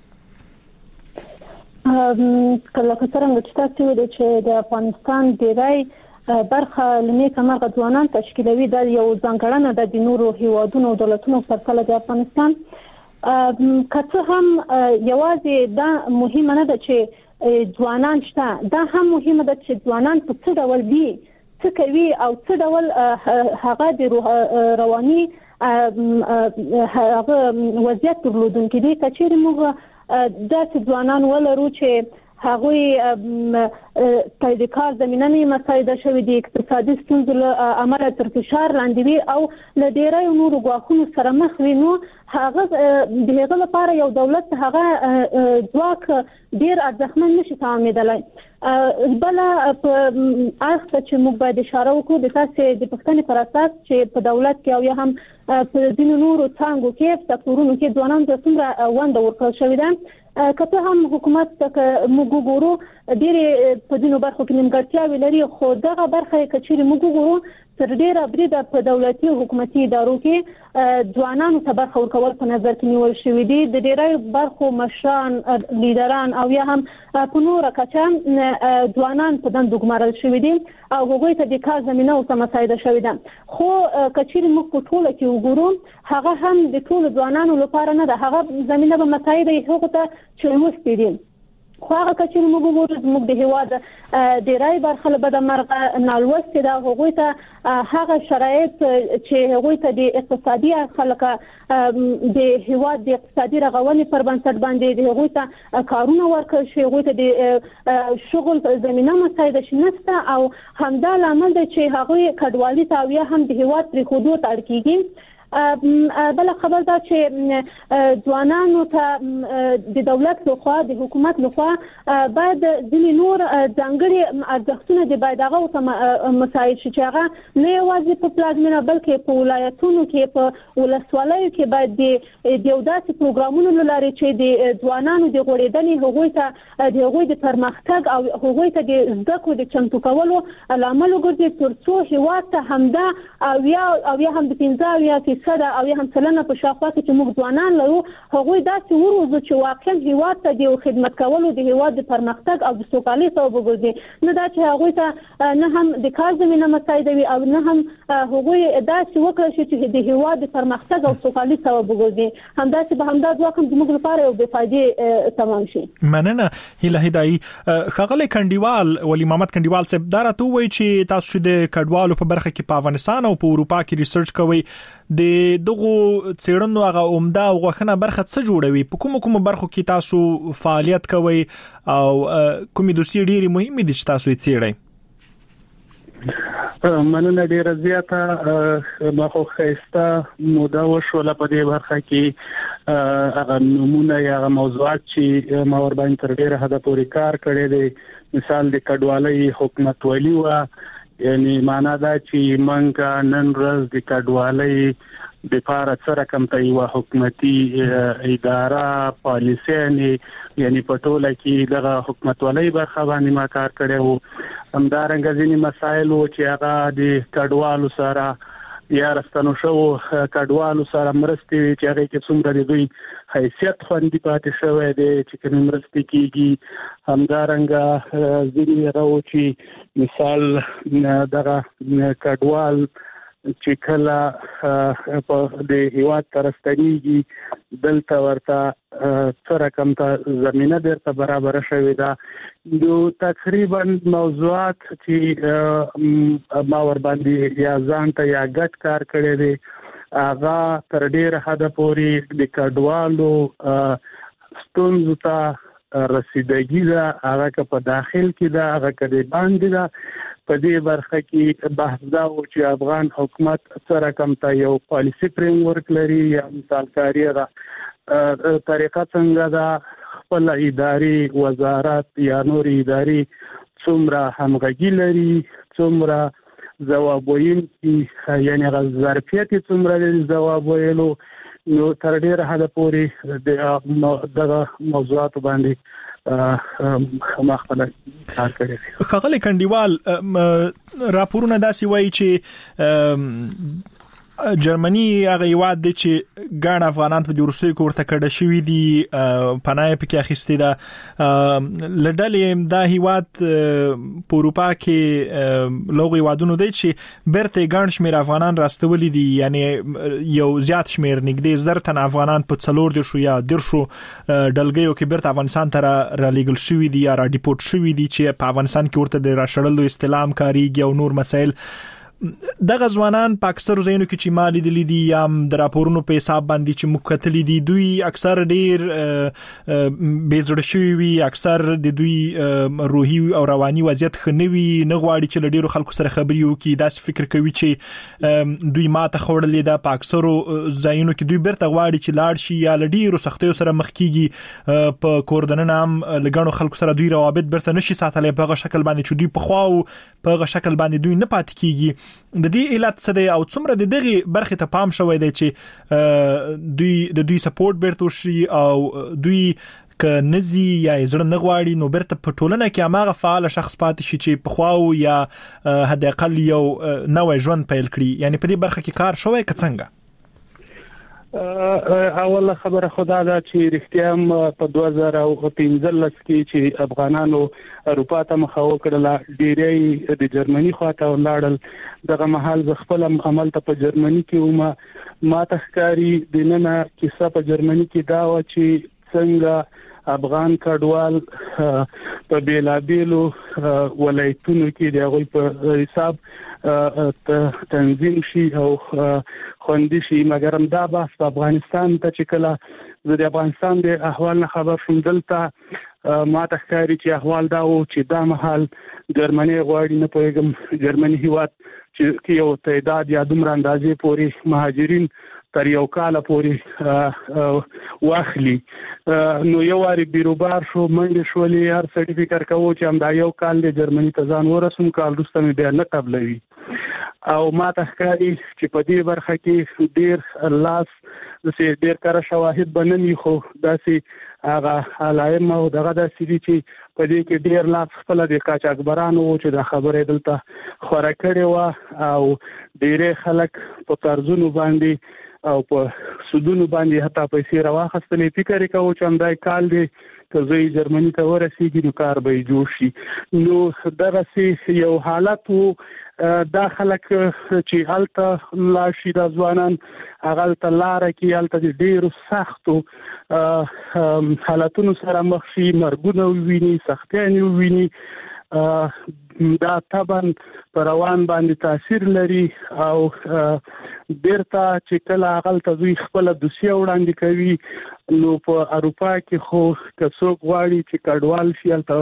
کله که څنګه چې تاسو ویل چې د افغانستان ډیری برخه لمې کمرغه ځوانان تشکیلوي د یو ځانګړنه د نورو هیوادونو او دولتونو په پرتله د افغانستان کڅه هم یوازې دا مهمه نه ده چې ځوانان شته دا هم مهمه ده چې ځوانان په څه ډول دي څه کوي او څه ډول هغه د رواني هغه وضعیت درلودونکي دي کچېرې موږ داسې ځوانان ولرو چې هغوی د کار زمینه نه مساعده شوي دي اقتصادي ستونزو له امله تر فشار لاندې وي او له ډیری نورو ګواښونو سره مخ وي نو هغه د هغه لپاره یو دولت هغه ځواک ډیر ارزښتمن نشي تعاملېدلی بل په اړخ ته چې موږ باید اشاره وکړو د تاسو د پښتنې پر اساس چې په دولت کې او یا هم په ځینو نورو څانګو کې په سکتورونو کې ځوانانو ته څومره ونډه ورکړل شوې ده کته هم حکومت ته موږ ګورو ډېر په ځینو برخو کې نیمګړتیاوې لري خو دغه برخه کچېرې موږ ګورو تر ډیره بریده په دولتي او حکومتي ادارو کې ځوانانو ته برخه ورکول په نظر کې نیول شوی دي د ډیری برخو مشران لیډران او یا هم په نور کچه ځوانان په دندو ګمارل شوی دي او هغوی ته د کار زمینه او مساعده شوی ده خو کچېرې موږ په ټوله کې وګورو هغه هم د ټولو ځوانانو لپاره نه ده هغه زمینه به مساعده هغه ته چې لوستي دي خو هغه کچې موږ وګورو موږ د هیواد د رای برخه له بده مرغه نالوست ده هغوی ته هغه شرایط چې هغوی ته د اقتصادي خلک د هیواد د اقتصادي رغونې پر بنسټ باندې د هغوی ته کارونه ورکړل شي هغوی ته د شغل زمینه مساعده شي نشته او همدا لامل دی چې هغوی کډوالۍ ته او یا هم د هیواد پرېښودو ته اړ کېږي بل خبر دا چې ځوانانو ته د دولت لخوا د حکومت لخوا باید ځینې نور ځانګړي ارزښتونه د باید هغه ته مساعد شي چې هغه نه یوازې په پلازمینه بلکې په ولایتونو کې په ولسوالیو کې باید د یو داسې پروګرامونو له لارې چې د ځوانانو د غوړېدنې هغوی ته د هغوی د پرمختګ او هغوی ته د زده کړو د چمتو کولو لامل وګرځي تر څو هیواد ته همدا او یا هم د 15 فیصد او هم سلنه په شاوخوا کې چې موږ ځوانان لرو هغوی داسې وروزو چې واقعا هیواد ته د خدمت کولو د هیواد د پرمختګ او د سوکالۍ سبب وګرځي نه دا چې هغوی ته نه هم د کار زمینه مساعده وي او نه هم هغوی داسې وکړي چې د هیواد د پرمختګ او سوکالۍ سبب وګرځي همداسې به همدا ځواک هم زموږ لپاره یو بې فایدې تمام شي. مننه
هیله هدایي. ښاغلی کنډیوال ولی محمد کنډیوال صاحب دا راته ووایي چې تاسو د کډوالو په برخه کې په افغانستان او په اروپا کې ریسرچ کوئ د دغو څېړنو هغه عمده او غوښنه برخه څه جوړوي په کومو برخو کې تاسو فعالیت کوئ او کومې دوسیې ډېرې مهمې دي چې تاسو یې څېړئ؟
مننه ډیره زیاته ما خو خسته موده وشوله په دې برخه کې هغه نمونه یا موضوعات چې ما ور باندې تر ډیره حد پورې کار کړی دی مثال د کډوالۍ حکومتولي وا یعنی معنا دا چې منګه نن ورځ د کډوالۍ د پاره سره کوم ته یو حکومتي اداره پالیسي یعنی په ټوله کې دغه حکومتولۍ برخه باندې ما کار کړی وو. همدارنګه ځینې مسایل چې هغه د کډوالو سره یا راستنو شو کډوالو سره مرستې چې هغه کې څومره د دوی حیثیت خوندي پاتې شوی دی چې کوم مرستې کیږي. همدارنګه ځینې هغه چې مثال دغه کډوال چې کله په د هیواد ترستنیږي دلته ورته سره کوم ته زمينه درته برابر شوی دا نو تقریبا موضوعات چې ما ور باندې یا ځان ته یا ګټ کار کړی دی هغه تر ډیره حد پورې د کډوالو ستونزو ته رسیدګي دا هغه که په داخل کې دا هغه که باندې دا په دې برخه کې بحث دا و چې افغان حکومت سره کوم ته یو پالیسي فریم ورک لري یا مثال کاری دا طریقه څنګه دا خپل اداري وزارت یا نور اداري څومره همغږي لري څومره ځواب ویونکي یعنی ظرفیت څومره لري ځواب ویلو نو تر ډیره حد پورې دغه موضوعات باندې خپل کار کوي.
ښاغلی کنډیوال راپورونه داسې وایي چې جرمني هغه هیواد دی چې ګڼ افغانان په د روسیې کې ورته کډه شوي دي پناه پکې اخیستې ده لډلې دا هیواد په اروپا کې لوغ هیوادونو دی چې بیرته ګڼ شمېر افغانان راستولي دي یعنی یو زیات شمېر نږدې 1000 تن افغانان په 40 یا 10 ډلګیو کې بیرته افغانستان ته رالیږل شوي دي یا را ډیپورټ شوي دي چې په افغانستان کې ورته د راشړلو استلام کاریږي او نور مسایل. دغه ځوانان په اکثر ځایونو کې چې مالی دي لیدي یا د راپورونو په حساب باندې چې مکتلي دي دوی اکثر ډیر بیزړه شوي وي اکثر د دوی روحي او رواني وضعیت خنوي نه غواړي چې له ډیرو خلکو سره خبري وکړي داس فکر کوي چې دوی ماته خورلې ده په اکثر ځایونو کې دوی بیرته غواړي چې لاړ شي یا له ډیرو سختیو سره مخ کیږي په کوردننه هم لګڼو خلکو سره دوی روابط بیرته نشي ساتلی په هغه شکل باندې چې دوی په خواو په هغه شکل باندې دوی نه پاتې کیږي. د دې علت څه دی او څومره د دغه برخه ته پام شوی دی چې دوی سپورټ بیرته شي او دوی ک نزي یا زړه نغواړي نو بیرته په ټولنه کې هغه فعال شخص پاتې شي چې په خواو یا حد اقل یو نوې ژوند پیل کړي یعنی په دې برخه کې کار شوی که څنګه؟
اوله خبره خدا دا چې رښتیا په 2015 کې چې افغانانو اروپا ته مخاو کړل ډیری د جرمني خواته ولاړل دغه محل ز خپل عمل ته په جرمني کې ما تخکاری د نن کیسه په جرمني کې دا و چې څنګه افغان کډوال په بیلابیلو ولایتونو کې د هغوی په حساب تنظیم شي او خوندي شي مګر هم دا بحث په افغانستان ته چې کله د افغانستان د احوال نه خبر شوم دلته ما تخکاری چې احوال دا و چې دا محل جرمني غواړي نه پوهېږم جرمني هیواد چې یو تعداد یا دومره اندازې پورې مهاجرین تر یو کال پورې واخلي نو یو واری بیروبار شو منډه شولې هر سرټیفیکټ کوو چې هم دا یو کال د جرمني ته ځان ورسوم کال وروسته مې بیا نه قبلوي او ما تخکاری چې په دې برخه کې ډیر لاس د ډیر کار شواهد بنني خو داسې هغه علائم او دغه داسې دي چې په دې کې ډیر لاس خپل د قاچاقبرانو چې د خبرې دلته خوره کړې و او ډیره خلک په طرزونو باندې او په سودونو باندې حتی پیسې راوخستلې. فکر وکاو چې همدای کال دی که زه جرمني ته ورسېږي نو کار به جوړ شي. نو دغسې یو حالت وو. دا خلک چې هلته لاشي د ځوانان هغه هلته لاره کې هلته ډېرو سختو حالتونو سره مخ شي، مرګونه وویني، سختیانې وویني. دا طبعا په روان باندې تاثیر لري او بیرته چې کله هغلته دوی خپله دوسیه وړاندې کوي نو په اروپا کې خو که څوک غواړي چې کډوال شي هلته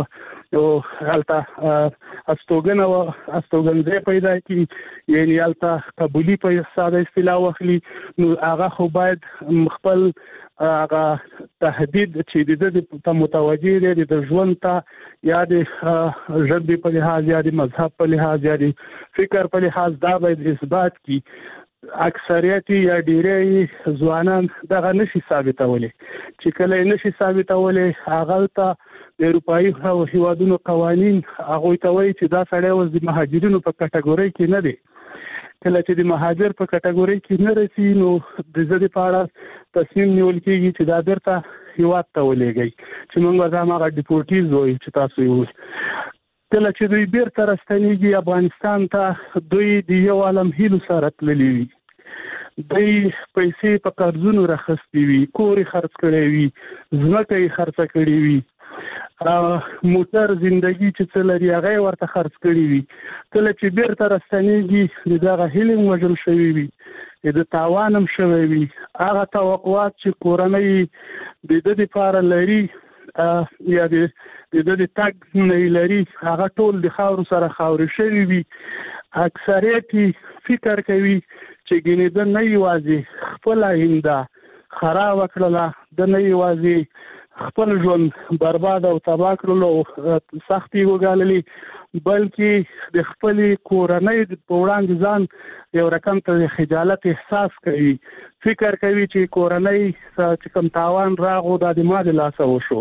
استوګنځی پیدا کړي، یعنې هلته قبولي په ساده اصطلاح واخلي، نو هغه خو باید خپل هغه تهدید چې د دې ته متوجه دی د ژوند ته یا د ژبې په لحاظ یا د مذهب په لحاظ یا د فکر په لحاظ دا باید اثبات کړي. اکثریت یا ډیری ځوانان دغه نشي ثابتولی. چې کله یې نشي ثابتولی هغه ته د اروپایي هیوادونو قوانین هغوی ته وایي چې دا سړی اوس د مهاجرینو په کټګورۍ کې نه دی. کله چې د مهاجر په کټګورۍ کې نه رسي نو د زده په اړه تصمیم نیول کېږي چې دا بیرته هیواد ته ولېږئ، چې موږ ورته هماغه ډیپورټیز وایو چې تاسو یې وایي. کله چې دوی بیرته راستنېږي افغانستان ته، دوی د یو عالم هیلو سره تللي وي. دوی پیسې په قرضونو راخستې وي، کور یې خرڅ کړی وي، ځمکه یې خرڅه کړې وي، موټر زندگی چې څه لري هغه یې ورته خرڅ کړي وي. کله چې بیرته راستنېږي د دغه هیلې هم وژل شوي وي، د تاوان هم شوی وي. هغه توقعات چې کورنۍ د ده دپاره لري یا د ده د تګ نه لري هغه ټول د خاورو سره خاورې شوي وي. اکثریت فکر کوي چې ګینې ده نه یوازې خپل آینده خرابه کړله، ده نه یوازې خپل ژوند برباد او تباه کړلو او سختي وګاللې، بلکې د خپلې کورنۍ په وړاندې ځان یو رقم ته خجالت احساس کوي. فکر کوي چې کورنۍ چې کوم تاوان راغو دا د ما د لاسه وشو.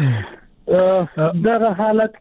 دغه حالت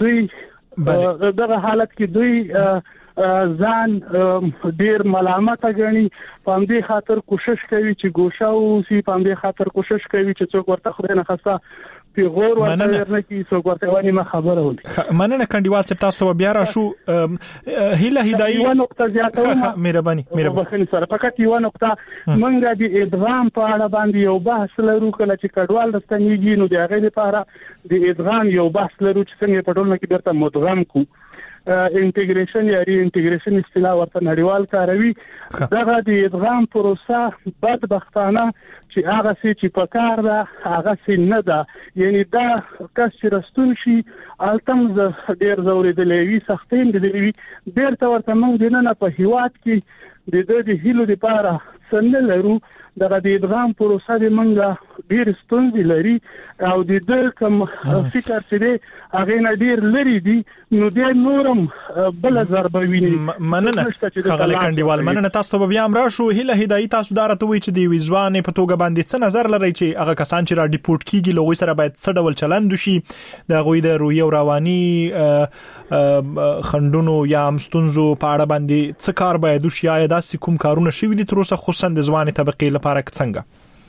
کې دوی ځان ډیر ملامت غني، په همدې خاطر کوشش کوي چې ګوښه اوسي، په همدې خاطر کوشش کوي چې څوک ورته خدای نه خاصه پیغور ورته ورنکي، څوک ورته ونی ما خبره ودی.
مننه کنډیوال صاحب، تاسو بیا را شو هیله هدایي
یو نقطه زیاتوم.
مهرباني
سره فقط یو نقطه، منګه د ادغام په اړه باندې یو بحث لرو. کله چې کډوال راستنېږي نو د هغې لپاره د ادغام یو بحث لرو چې څنګه په ټولنه کې بیرته مدغم کو. انټیګریشن یا ری انټیګریشن اصطلاح ورته نړیوال کاروي. دغه د ادغام پروسه بدبختانه چې هغه چې په کار ده هغه نه ده، یعنی دا کس چې راستون شي التم ډیر زوریدلې وي، سختۍ دلې بیرته ورته موږ دننه په هیواد کې د هیلو لپاره څنګه لرو. دغه د ادغام پروسه د منګه ډیر ستونزې لري او د کوم فکر چې دی هغه نه ډیر لري دي، نو د نورم بل ضربه ویني.
مننه خغل کنډیوال، مننه. تاسو به بیا امر شو هیله هدایي، تاسو دارته وی چې دی ویزوان په توګه باندې څه نظر لري چې هغه کسان چې را ډیپورټ کیږي لوی سره باید څه ډول چلند وشي، د غوی د رویه او رواني خندونو یا مستونزو په اړه باندې څه کار باید وشي، یا داسې کوم کارونه شوي دي تر اوسه خصوصا د ځواني طبقه لپاره څنګه؟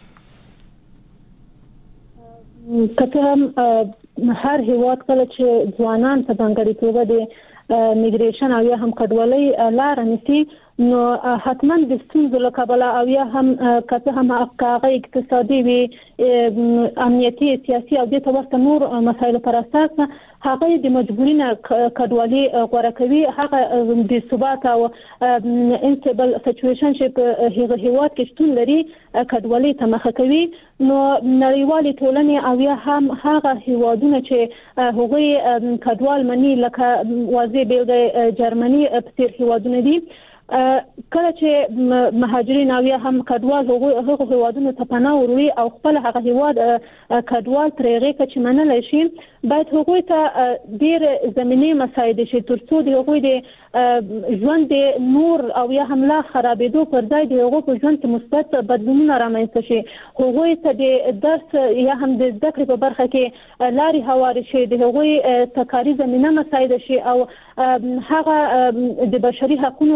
کته هر هیواد کله چې ځوانان په ځانګړي توګه د میګریشن او یا هم کډوالۍ لار نیسي نو حتما د ستونزو له کبله او یا هم کته هم حقایق اقتصادي وي، امنیتي، سیاسي او د توسط نور مسایل پر اساس هغه د مجبورینه کډوالۍ غوړه کوي. هغه د ثبات او انستیبل سچويشن چې په هغه هیواد کې شتون لري کډوالۍ ته مخه کوي. نو نړیوالې ټولنې او یا هم هغه هیوادونه چې هغوی کډوال مني لکه واضح بیلګه جرمني په څیر هیوادونه دي، کله چې مهاجرین او یا هم کډوال هغه هیوادونو ته پناه وروړي او خپل هغه هیواد کډوال ترېږي چې منل شي، باید هغوی ته ډېر زمینی مساعد شي ترڅو د هغوی د ژوند نور او یا هم لا خرابېدو پر ځای د هغوی په ژوند کې مثبت بدلونونه رامنځته شي، هغوی ته د درس یا هم د زده کړې په برخه کې لارې هوارې شي، د هغوی ته کاري زمینه مساعد شي او هغه د بشري حقوقو له اړخه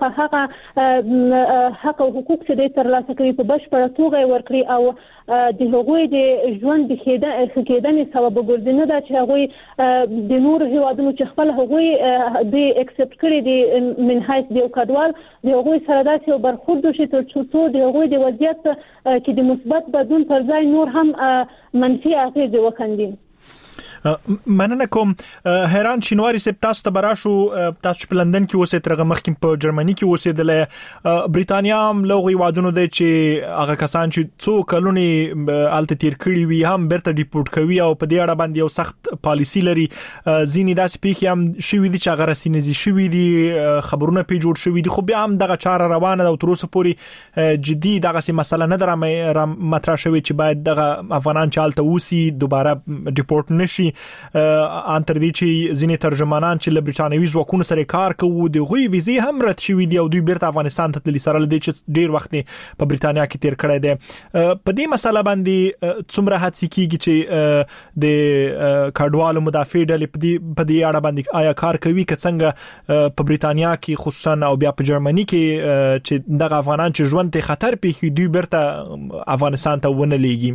هغه حق او حقوق چې د ترلاسه کوي په بشپړه توګه ورکړي او د هغوی د ژوند د خېدنې سبب ګرځي، نه دا چې هغوی د نور هیوادونو چې خپل هغوی د اکسپټ کړي د من حیث د کډوال د هغوی سره داسې برخورد وشي تر څو د هغوی د وضعیت چې د مثبت بدلون پر ځای نور هم منفي اغیز وکړي.
مننه کوم. حیران شینواری صاحب، تاسو ته براشو، تاسو په لندن کې اوسئ، ترغه مخکې په جرمني کې اوسېدل. بریتانیا هم لوغي وادونو دی چې هغه کسان چې څو کلونه الته تیر کړي وي هم بیرته ډیپورټ کوي او په دې اړه باندې یو سخت پالیسی لري. ځینې داسې پیښې هم شوي دي چې هغه رسینې شوي دي، خبرونه پی جوړ شوي دي، خو بیا هم دغه چاره روانه ده او تر اوسه پورې جدي دغه مسله نه ده مطرح شوې چې باید دغه افغانان چې الته اوسي دوباره ډیپورټ نشي. ان تر دې چې ځینې ترجمانان چې له برټانوي ځواکونو سره کار کوي د غوي ویزې هم رد شوې دي او دوی بیرته افغانستان ته تللی سره لدی چې ډیر وخت په برټانیا کې تیر کړی دی. په دې مسله باندې څومره هڅې کیږي چې د کډوالو مدافع ډلې په دې اړه باندې آیا کار کوي که څنګه په برټانیا کې خصوصا او بیا په جرمني کې چې دغه افغانان چې ژوند ته خطر پیښي دوی بیرته افغانستان ته ونه لیږي؟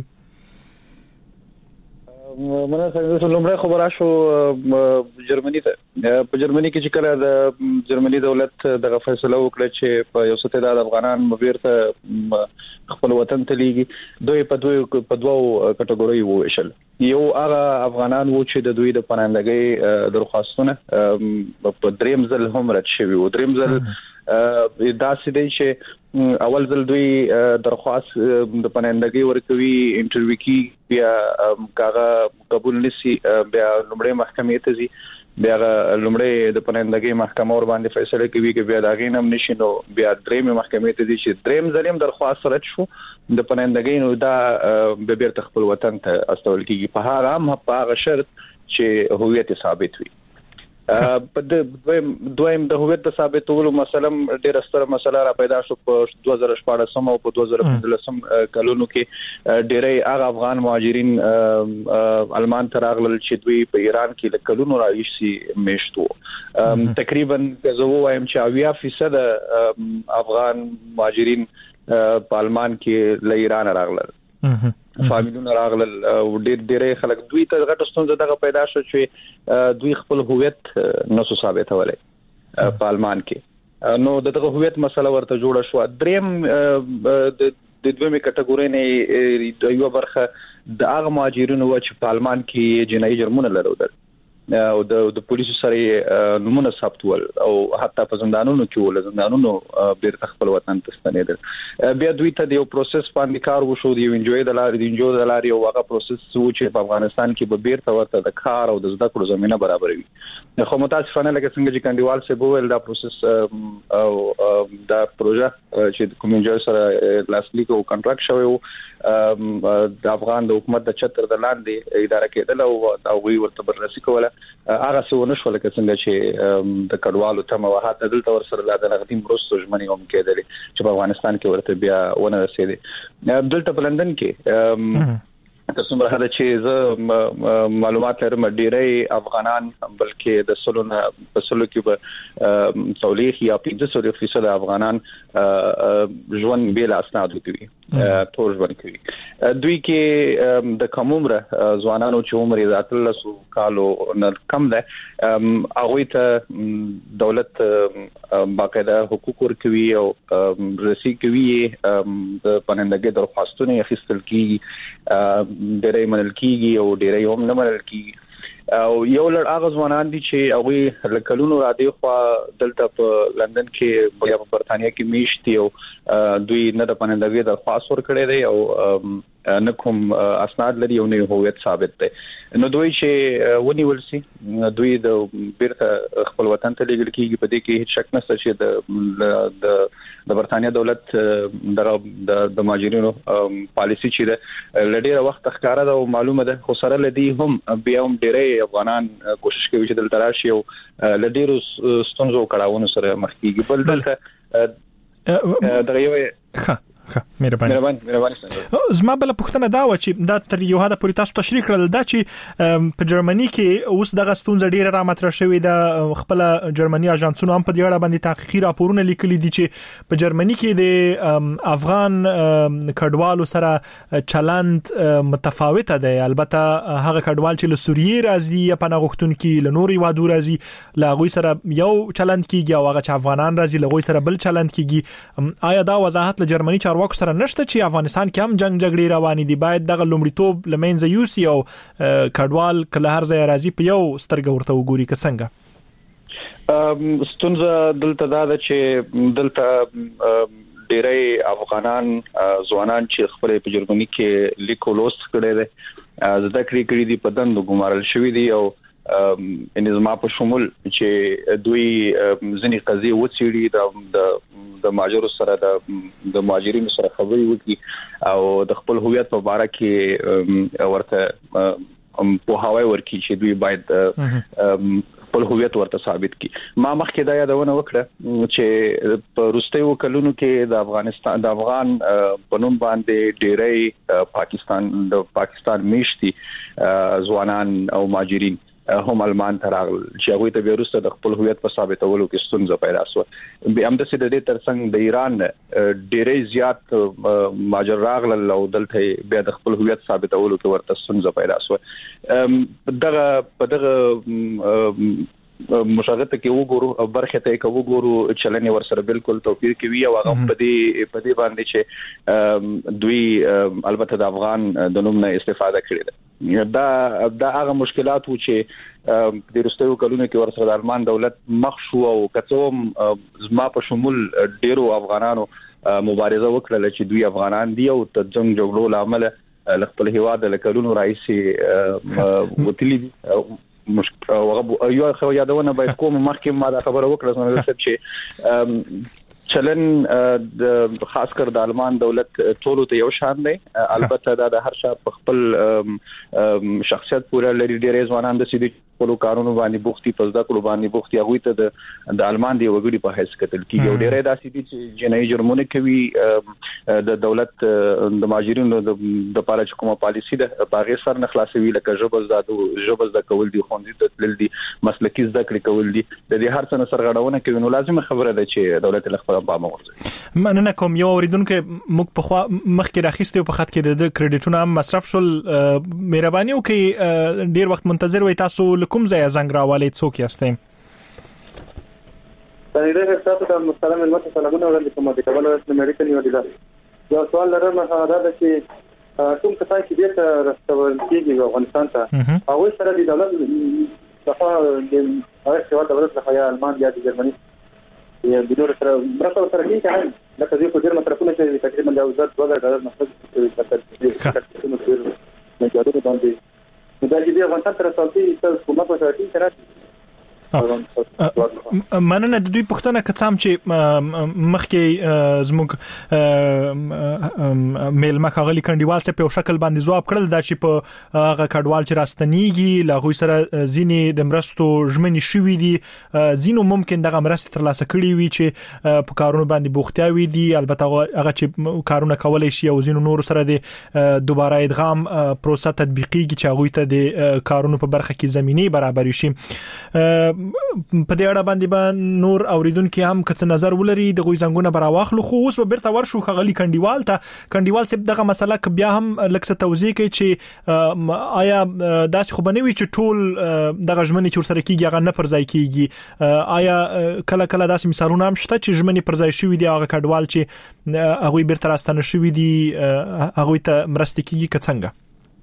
مننه. څنګه لومړی خبره شو جرمني ته. په جرمني کې چې کله د جرمني دولت دغه فیصله وکړه چې په یو څه تعداد افغانان بیرته خپل وطن ته لیږي، دوی په دوه کټګورۍ وویشل. یو هغه افغانان وو چې د دوی د پناهندګۍ درخواستونه په دریم ځل هم رد شوي وو. دریم ځل داسې دی چې اول ځل دوی درخواست د پناهندګۍ ورکوي، انټرویو کی، بیا کاغه قبول نشي، بیا لومړی محکمې ته ځي، بیا لومړی د پناهندګۍ محکمه ور باندې فیصله کوي چې بیا دا غینم نشي، نو بیا دریم محکمې ته ځي چې دریم ځل درخواست رد شو د پناهندګۍ، نو دا به بیرته خپل وطن ته استول کیږي په هغه شرط چې هویت ثابت وي. په دویم د هویت د ثابتولو مسله ډېر ستره مسله را پیدا شو په 2014 او په 2015 کلونو کې. ډېری هغه افغان مهاجرین المان ته راغلل چې دوی په ایران کې له کلونو راويشي میشتو. تقریبا زه وایم چې 80% افغان مهاجرین په المان کې له ایران راغلل، فامیلونه راغلل او ډېر خلک دوی ته غټ ستونزه دغه پیدا شو چې دوی خپل هویت نسو ثابتولای په المان کې. نو دغه هویت مسله ورته جوړه شو. دریم د دویمه کټګورۍ نه یو برخه د هغه مهاجرینو چې په المان کې جنایي جرمونه لرل او د پولیسو سره نمونه ثبتول او حتی په زندانونو کې زندانونو بیرته خپل وطن ته ستنېدل. بیا دوی ته د یو پروسس باندې کار وشو، د انجوی د لارې او هغه پروسس چې په افغانستان کې به بیرته ورته د کار او د زده کړو زمينه برابروي. خو متاسفانه لکه څنګه چې کندیوال سه بوول دا پروسس او دا پروژه چې کوم انجوی سره لاسلیک او کنټراکټ شوی د افغان د حکومت د چتر د لاندې اداره کېدل او وی ورته بررسي کوله، هغه څه ونه شو لکه څنګه چې د کډوالو تمه وهاته دلته ورسره د نغدي مرستو ژمنې هم کېدلې چې په افغانستان کې ورته بیا ونه رسیدي. دلته په لندن کې تاسو مرحله چې زه معلومات لرم ډیری افغانان بلکې د سلونه په سلو کې به تولیخ یا 50% افغانان ژوند بلا اسناد کوي، ټول ژوند کوي. دوی کې د کومره ځوانانو چې عمر یې ذاتله سو کالو نه کم ده، هغه ته دولت باقاعده حقوق ورکوي او رسي کوي، د پناهندګۍ درخواستونه اخیستل کیږي، ډېرې منل کیږي او ډېرې هم نه منل کیږي. او یو لړ هغه ځوانان دي چې هغه لکلونو را دي خو دلته په لندن کې یا په برتانیا کې میشتي او دوی نه د پناهندګۍ درخواست ورکړي دي او نه کوم اسناد لري او نه هویت ثابت دي. نو دوی چې ونیول سي دوی د بیرته خپل وطن ته لېږل کیږي. په دې کې هیڅ شک نشته چې د برتانیا دولت د مهاجرینو پالیسی چې د لډیره وخت ښکارا ده او معلومه ده، خو سره لدی هم بیا هم ډېرې افغانان کوشش کوي چې دلته راشي او لډیرو ستونزو کړهونو سره مخ کیږي. بل دلته دغه یو
مهرباني زما بل پښتنه دا و چې دا تر یو حد پورې تاسو تشریح کړل دا چې په جرمني کې اوس دغه ستونزه ډیره را مطرح شوې ده خپل جرمني اژانسونو هم په دې اړه باندې تحقیقي راپورونه لیکلي دي چې په جرمني کې د افغان کډوالو سره چلند متفاوته ده البته هغه کډوال چې له سوریې راځي یا پناه غوښتونکي له نوري وادو راځي لا غوي سره یو چلند کیږي او هغه چې افغانان راځي له غوي سره بل چلند کیږي آیا دا وضاحت له جرمني چارواکو سره نشته چې افغانستان کې هم جنگ جګړې روانې دي باید دغه لومړیتوب لمنځه یوسي او کډوال کله هر ځای راځي په یو سترګه ورته وګوري که څنګه
ستونزه دلته دا ده چې دلته ډېری افغانان ځوانان چې خپل په جرمني کې لیکولوس کړي دي زده کړې دي په دندو ګمارل شوی دي او انظام په شمول چې دوی ځنی قضیه وڅېړي د ماجر سره د ماجرینو سره خبرې وکړي او د خپل هویت په اړه کې ورته په هواي ورکی چې دوی باید خپل هویت ورته ثابت کړي ما مخکې دا یادونه وکړه چې په روستیو کلونو کې د افغان په نوم باندې ډېری پاکستان میشتي ځوانان او ماجرین هم المان تراغل چې هغه ته بیرسته د خپل هویت په ثابتولو کې ستونزه پیدا شوه به هم د دې ترڅنګ د ایران ډېرې زیات ماجر راغل او دلته به د خپل هویت ثابتولو کې ورته ستونزه پیدا شوه دغه مشاغته کې وګورو برخه ته کې وګورو چلنې ورسره بالکل توپیر کوي او هغه په دې باندې چې دوی البته د افغان د نوم نه استفاده کړي دا هغه مشکلات و چې د رستو کلونو کې ورسره د المان دولت مخ شو او کڅوم زما په شمول ډیرو افغانانو مبارزه وکړه چې دوی افغانان دي او د جنگ جګړو لامل خپل هیواد له کلونو راځي وتلی مشکل او یو خو یادونه باید کوم مخکې ما دا خبره وکړه چې چلن د خاص کر د المان دولت ټولو ته یو شان دی البته دا د هر شا په خپل شخصیت پورې لري ډېر ځوانان د سیدي خپل کارونو باندې بوختي پزدا کول باندې بوختي هغه ته د المان دی وګړي په حیث کتل کیږي او ډېر داسې دي چې جنایي جرمونه کوي د دولت د ماجرینو د لپاره چې کومه پالیسی ده په غیر سر نه خلاصوي لکه جوبز د کول دي خوندې د تل دي مسلکي زده کړې کول دي د دې هر څه سرغړونه کوي نو لازم خبره ده چې دولت له خپل پام وغورځي
مننه کوم یو اوریدونکو موږ په مخکې راخسته په خط کې د کریډټونو هم مصرف شول مهرباني وکي ډیر وخت منتظر وي تاسو کوم ځای زنګ راوالي څوک یاستئ
تاسو تاسو ته مسلمان المت سلامونه وړاندې کوم د کابل وست امریکا نیو دي یو سوال لرم هغه دا چې کوم څه چې ډیر راستول کیږي افغانستان ته او سره د دولت دغه د هغه دولت له خیا المان یا د جرمني یا د نور سره مرسته سره کیږي لکه دې په ډیر مصرفونه چې تقریبا د $1000 مصرف کوي نه جوړه باندې دا چې د افغانستان سره ساتي چې کومه په ساتي سره
مننه د دوی پښتنه کڅام چې مخکې زموږ میل مخاغلی کندیوال څخه په شکل باندې جواب کړل دا چې په هغه کډوال چې راستنیږي لا غوي سره ځینې د مرستو ژمنې شوې دي ځینو ممکن دغه مرستې ترلاسه کړي وي چې په کارونو باندې بوختیاوي دي البته هغه چې کارونه کولای شي او ځینو نور سره د دوباره ادغام پروسه تطبیقیږي چې هغه ته د کارونو په برخه کې زميني برابر شي په دې اړه باندې نور اوریدونکو هم کڅ نظر ولري د غوي زنګونه براواخلو خو اوس به بیرته ورشو خغلی کندیوال څخه دغه مسله ک بیا هم لکه توضیح کوي چې آیا داسې خو بنوي چې ټول دغه ژمنې چې سره کیږي هغه نه پرځای کیږي آیا کله کله داسې مثالونه هم شته چې ژمنې پرځای شوې دي هغه کډوال چې هغه بیرته راستنه شوې دي هغه ته مرسته کیږي څنګه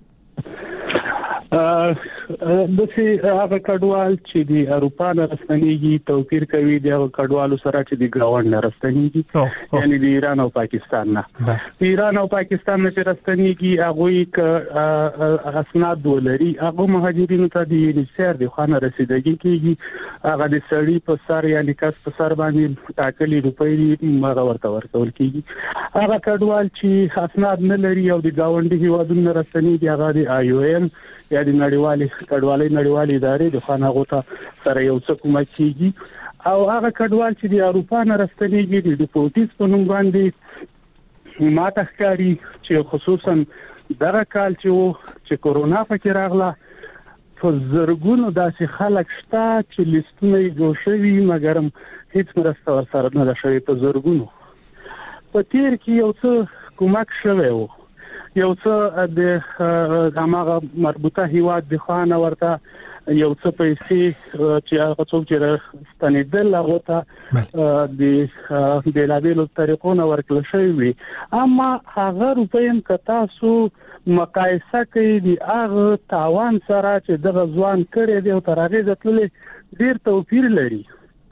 د سي هغه کډوال چې د اروپا نه راستنیږي توپیر کوي د هغه کډوالو سره چې د ګاوند نه راستنیږي یعنی د ایران او پاکستان نه ایران او پاکستان نه راستنیږي هغه اسناد ولري هغه مهاجرینو ته د یونیسر د خانه رسیدګي کیږي هغه د سړی په سر یا لیکاس په سر باندې ټاکلي روپۍ مغه ورکول کیږي هغه کډوال چې اسناد نه لري او د ګاوندي هیوادونو راستنیږي هغه د IOM یا د نړیوالې کډوالۍ ادارې د خانغو ته سره یو څه کومه کیږي او هغه کډوال چې د اروپا نه راستنیږي د ډیپورټیز په نوم باندې ما تخکاری چې خصوصا دغه کال چې کورونا پکې راغله په زرګونو داسې خلک شته چې لیستونه یې جوړ شوي مګر هیڅ مرسته ورسره نه ده شوې په زرګونو. په تیر کې یو څه کومک شوی و، یو څه د هغه مربوطه هیواد د خانه ورته یو څه پیسې چې هغه څوک چې ستنېدل هغه ته د بېلابېلو طریقو نه ورکړل شوی وي، اما هغه روپۍ که تاسو مقایسه کوي د هغه تاوان سره چې دغه ځوان کړی دی او تر هغې تللی ډېر توپیر لري.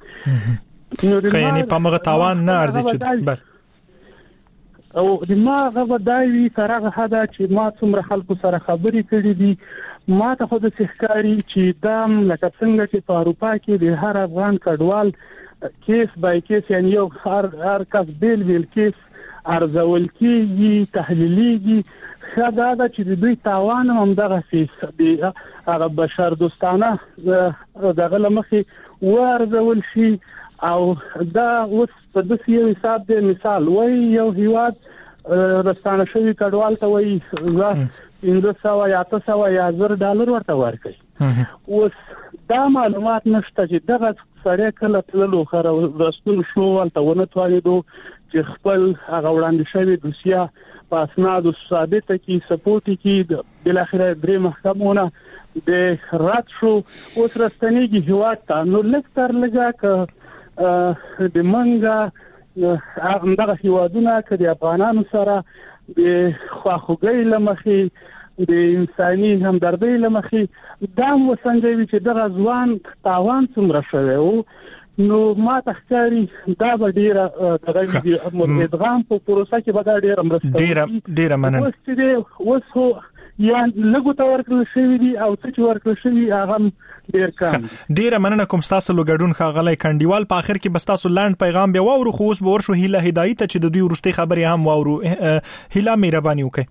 یعنې په هغه تاوان نه ارزي چې او د ما هغه دایوي تر هغه حده چې ما څومره خلکو سره خبرې کړې دي ما ته خو د سحکاري چې دام لکه څنګه چې په اروپا کې د هر افغان کډوال کیس بای کیس یعنی یو هر کس بیل کیس ارزول کېږي تحلیلیږي ښه دا ده چې د دوی تاوان هم دغه د هغه بشر دوستانه دغه له مخې وارزول شي. او دا اوس په داسې یو حساب دی، مثال وایي یو هیواد رستانه شوي کډوال ته وایي زه 1500 یا 800 یا $1000 ورته ورکوي. اوس دا معلومات نشته چې دغه سړی کله تللو خره راستون شو ولته ونه توانېدو چې خپل هغه وړاندې شوي دوسیه په اسنادو ثابته کړي سپورټ کړي، بالاخره درې محکمونه د رد شو. اوس راستنېږي هیواد ته نو لږ تر لږه که د منګه هغه هیوادونه که د افغانانو سره د خواخوږۍ له مخې د انساني همدردۍ له مخې دا وسنجوي چې دغه ځوان تاوان څومره شوی و، نو ما تخکاری دا به ډیره دغه ادغام په پروسه کې به دا ډیره مرسته ډیره مننه.
اوس خو یا لګو ته ورکړل شوی دي او څه ورکړل شوی هغه ډیر کم.
ډیره مننه کوم تاسو لګډون ښاغلی کنډیوال. په اخر کې بس تاسو لاند پیغام به واورو، خو اوس به ورشو هیله هدایت چې د دوی ورستي خبرې هم واورو. هیله مهرباني وکړئ.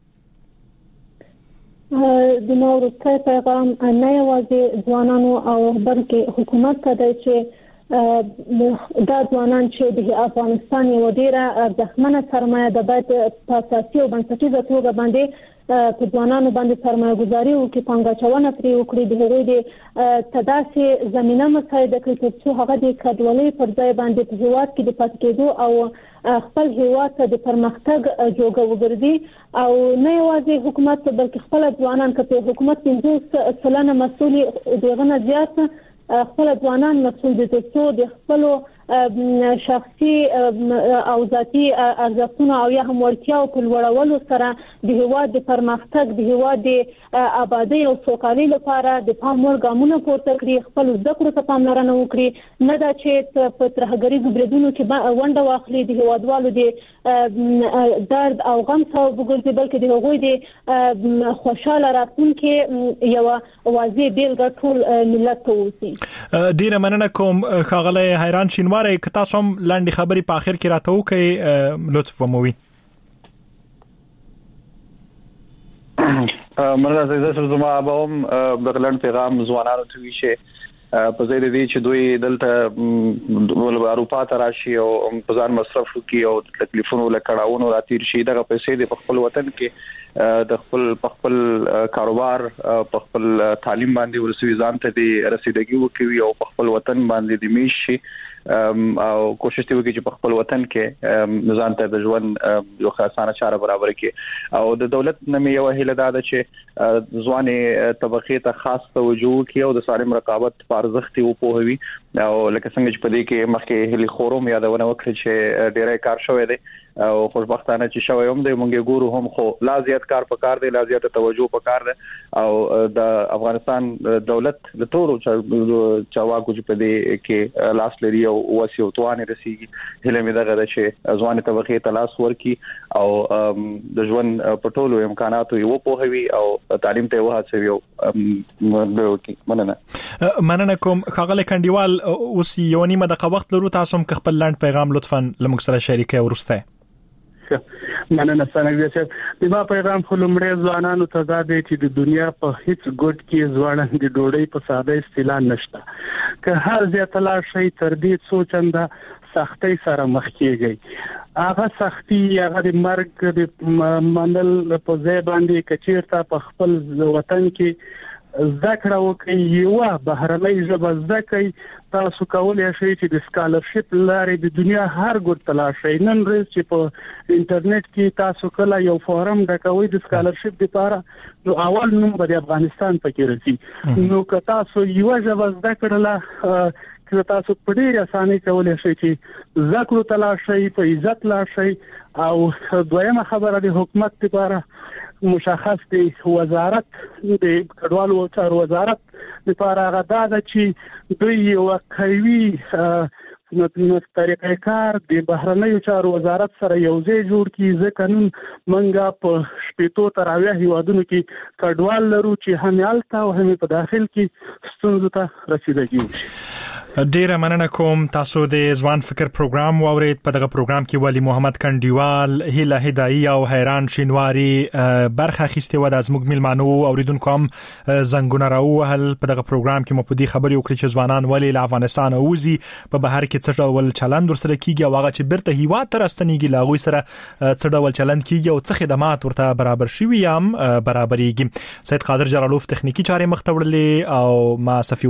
د نو ورستي پیغام نه یوازې ځوانانو او بلکې حکومت ته دی چې دا ځوانان چې د افغانستان یو ډیره ځخمنه سرمایه ده باید په اساسي او بنسټیزه توګه باندې په ځوانانو باندې سرمایه‌ګذاري وکړي، پانګاچونه پرې وکړي، د هغوی د تداسې زمینه مساعده کړي ترڅو هغه د کډوالۍ پر ځای باندې په هیواد کې د پاتې کېدو او خپل هیواد ته د پرمختګ جوګه وګرځي. او نه یوازې حکومت بلکې خپل ځوانان که په حکومت 50% مسؤل دغه نه زیات خپل ځوانان مسؤل دي ترڅو د خپل شخصي او ذاتي ارزښتونو او یا هم وړتیاو په لوړولو سره د هیواد د پرمختګ د هیواد د آبادی او سوکالۍ لپاره د پام وړ ګامونه پورته کړي، خپل زده کړو ته پاملرنه وکړي، نه دا چې په ترهګریزو بریدونو کې ونډه واخلي، د هیوادوالو د درد او غم سبب وګرځي، بلکې د هغوی د خوشاله راتلونکي یو واضح بیلګه ټول ملت ته اوسي.
ډیره مننه کوم ښاغلی حیران شینواری. که تاسو هم لاندې خبرې په اخر کې راته وکړئ لطف وموي.
مرزا زه زما به هم د لاندې پیغام ځوانانو ته وی شي په ځای د دې چې دوی دلته ول اروپا ته راشي او په ځان مصرف وکړي او تکلیفونو له کړهونو راتیر شي، دغه پیسې د خپل وطن کې د خپل کاروبار په خپل تعلیم باندې ورسوي، ځان ته د رسیدګي وکوي او په خپل وطن باندې د میش شي او کوشش دی وکړي چې په خپل وطن کې ځان ته د ژوند یو خاصانه چاره برابر کړي. او د دولت نمې یو هیله ده چې ځواني طبقه ته خاص توجه وکړي او د سالم رقابت په ارزښت او پوهوي. او لکه څنګه چې په دې کې مخکې هلي خورم یادونه وکړي چې ډیره کار شوی دی او خوشبختانه چې شوی هم دی، مونږ ګورو هم خو لا زیات کار پکار دی، لا زیات توجه پکار دی. او د افغانستان دولت د ټولو چواکو چې په دې کې لاس لري او واسي او توان رسیږي، هله مې دغه چې ځوان طبقه تلاش ورکي او د ژوند په ټولو امکاناتو یو پوهوي او تعلیم ته وهڅوي.
مننه کوم ښاغلی کنډیوال. اوس یو نیمه دقیقه وخت لرو، تاسو هم خپل لاند پیغام لطفاً لمږ سره شریکه ورسته.
مننه څنګه چې د ما پیغام خو لمړی ځوانانو ته دا دی چې د دنیا په هیڅ ګوټ کې ځوانان د ډوډۍ په ساده استعلان نشته. که هر ځای تلاش شي تر دې څو چنده سختۍ سره مخ کیږي هغه سختي هغه د مرګ د منل په ځای باندې کچیرته په خپل وطن کې ذکر وکي یو بهرنۍ ژبه ذکر تاسو کولای شئ چې د سکالرشپ لارې د دنیا هر ګوټ تلاشي نن ورځ چې په انټرنیټ کې تاسو کله یو فورم ډکوي د سکالرشپ لپاره نو اول نوم به د افغانستان پکې راځي نو که تاسو یو ژبه ذکر له که تاسو په ډېر اسانۍ کولای شئ چې ذکر تلاشي په عزت لاشي او دویمه خبره د حکومت لپاره مشخص دی وزارت د کډوالو چارو وزارت لپاره غدا ده چې دوی یو قوي نو طریقې کار د بهرنیو چارو وزارت سره یو ځای جوړ کړي ځکه نن منګه په شپېتو تر 80 هیوادونو کې کډوال لرو چې هم یالته او هم په داخل کې ستونزو ته رسیدګي وشي.
ډیره مننه کوم تاسو د ځوان فکر پروګرام واورید په دغه پروګرام کې ولی محمد کنډیوال هیله هدایي او حیران شینواری برخه اخیسته و د ازموږ ملمانو اوریدونکو هم زنګونه راوهل په دغه پروګرام کې مپودي خبري وکړي چې ځوانان ولی له افغانستان اوزي په بهر کې څه ډول چلند ورسره کیږي او هغه چې برته هیواد تر استنیږي لاغوي سره څه ډول چلند کیږي او څه خدمات ورته برابر شي وي هم برابرېږي. سید قادر جلالوف تخنیکی چارې مخ ته وړلې او ما صفي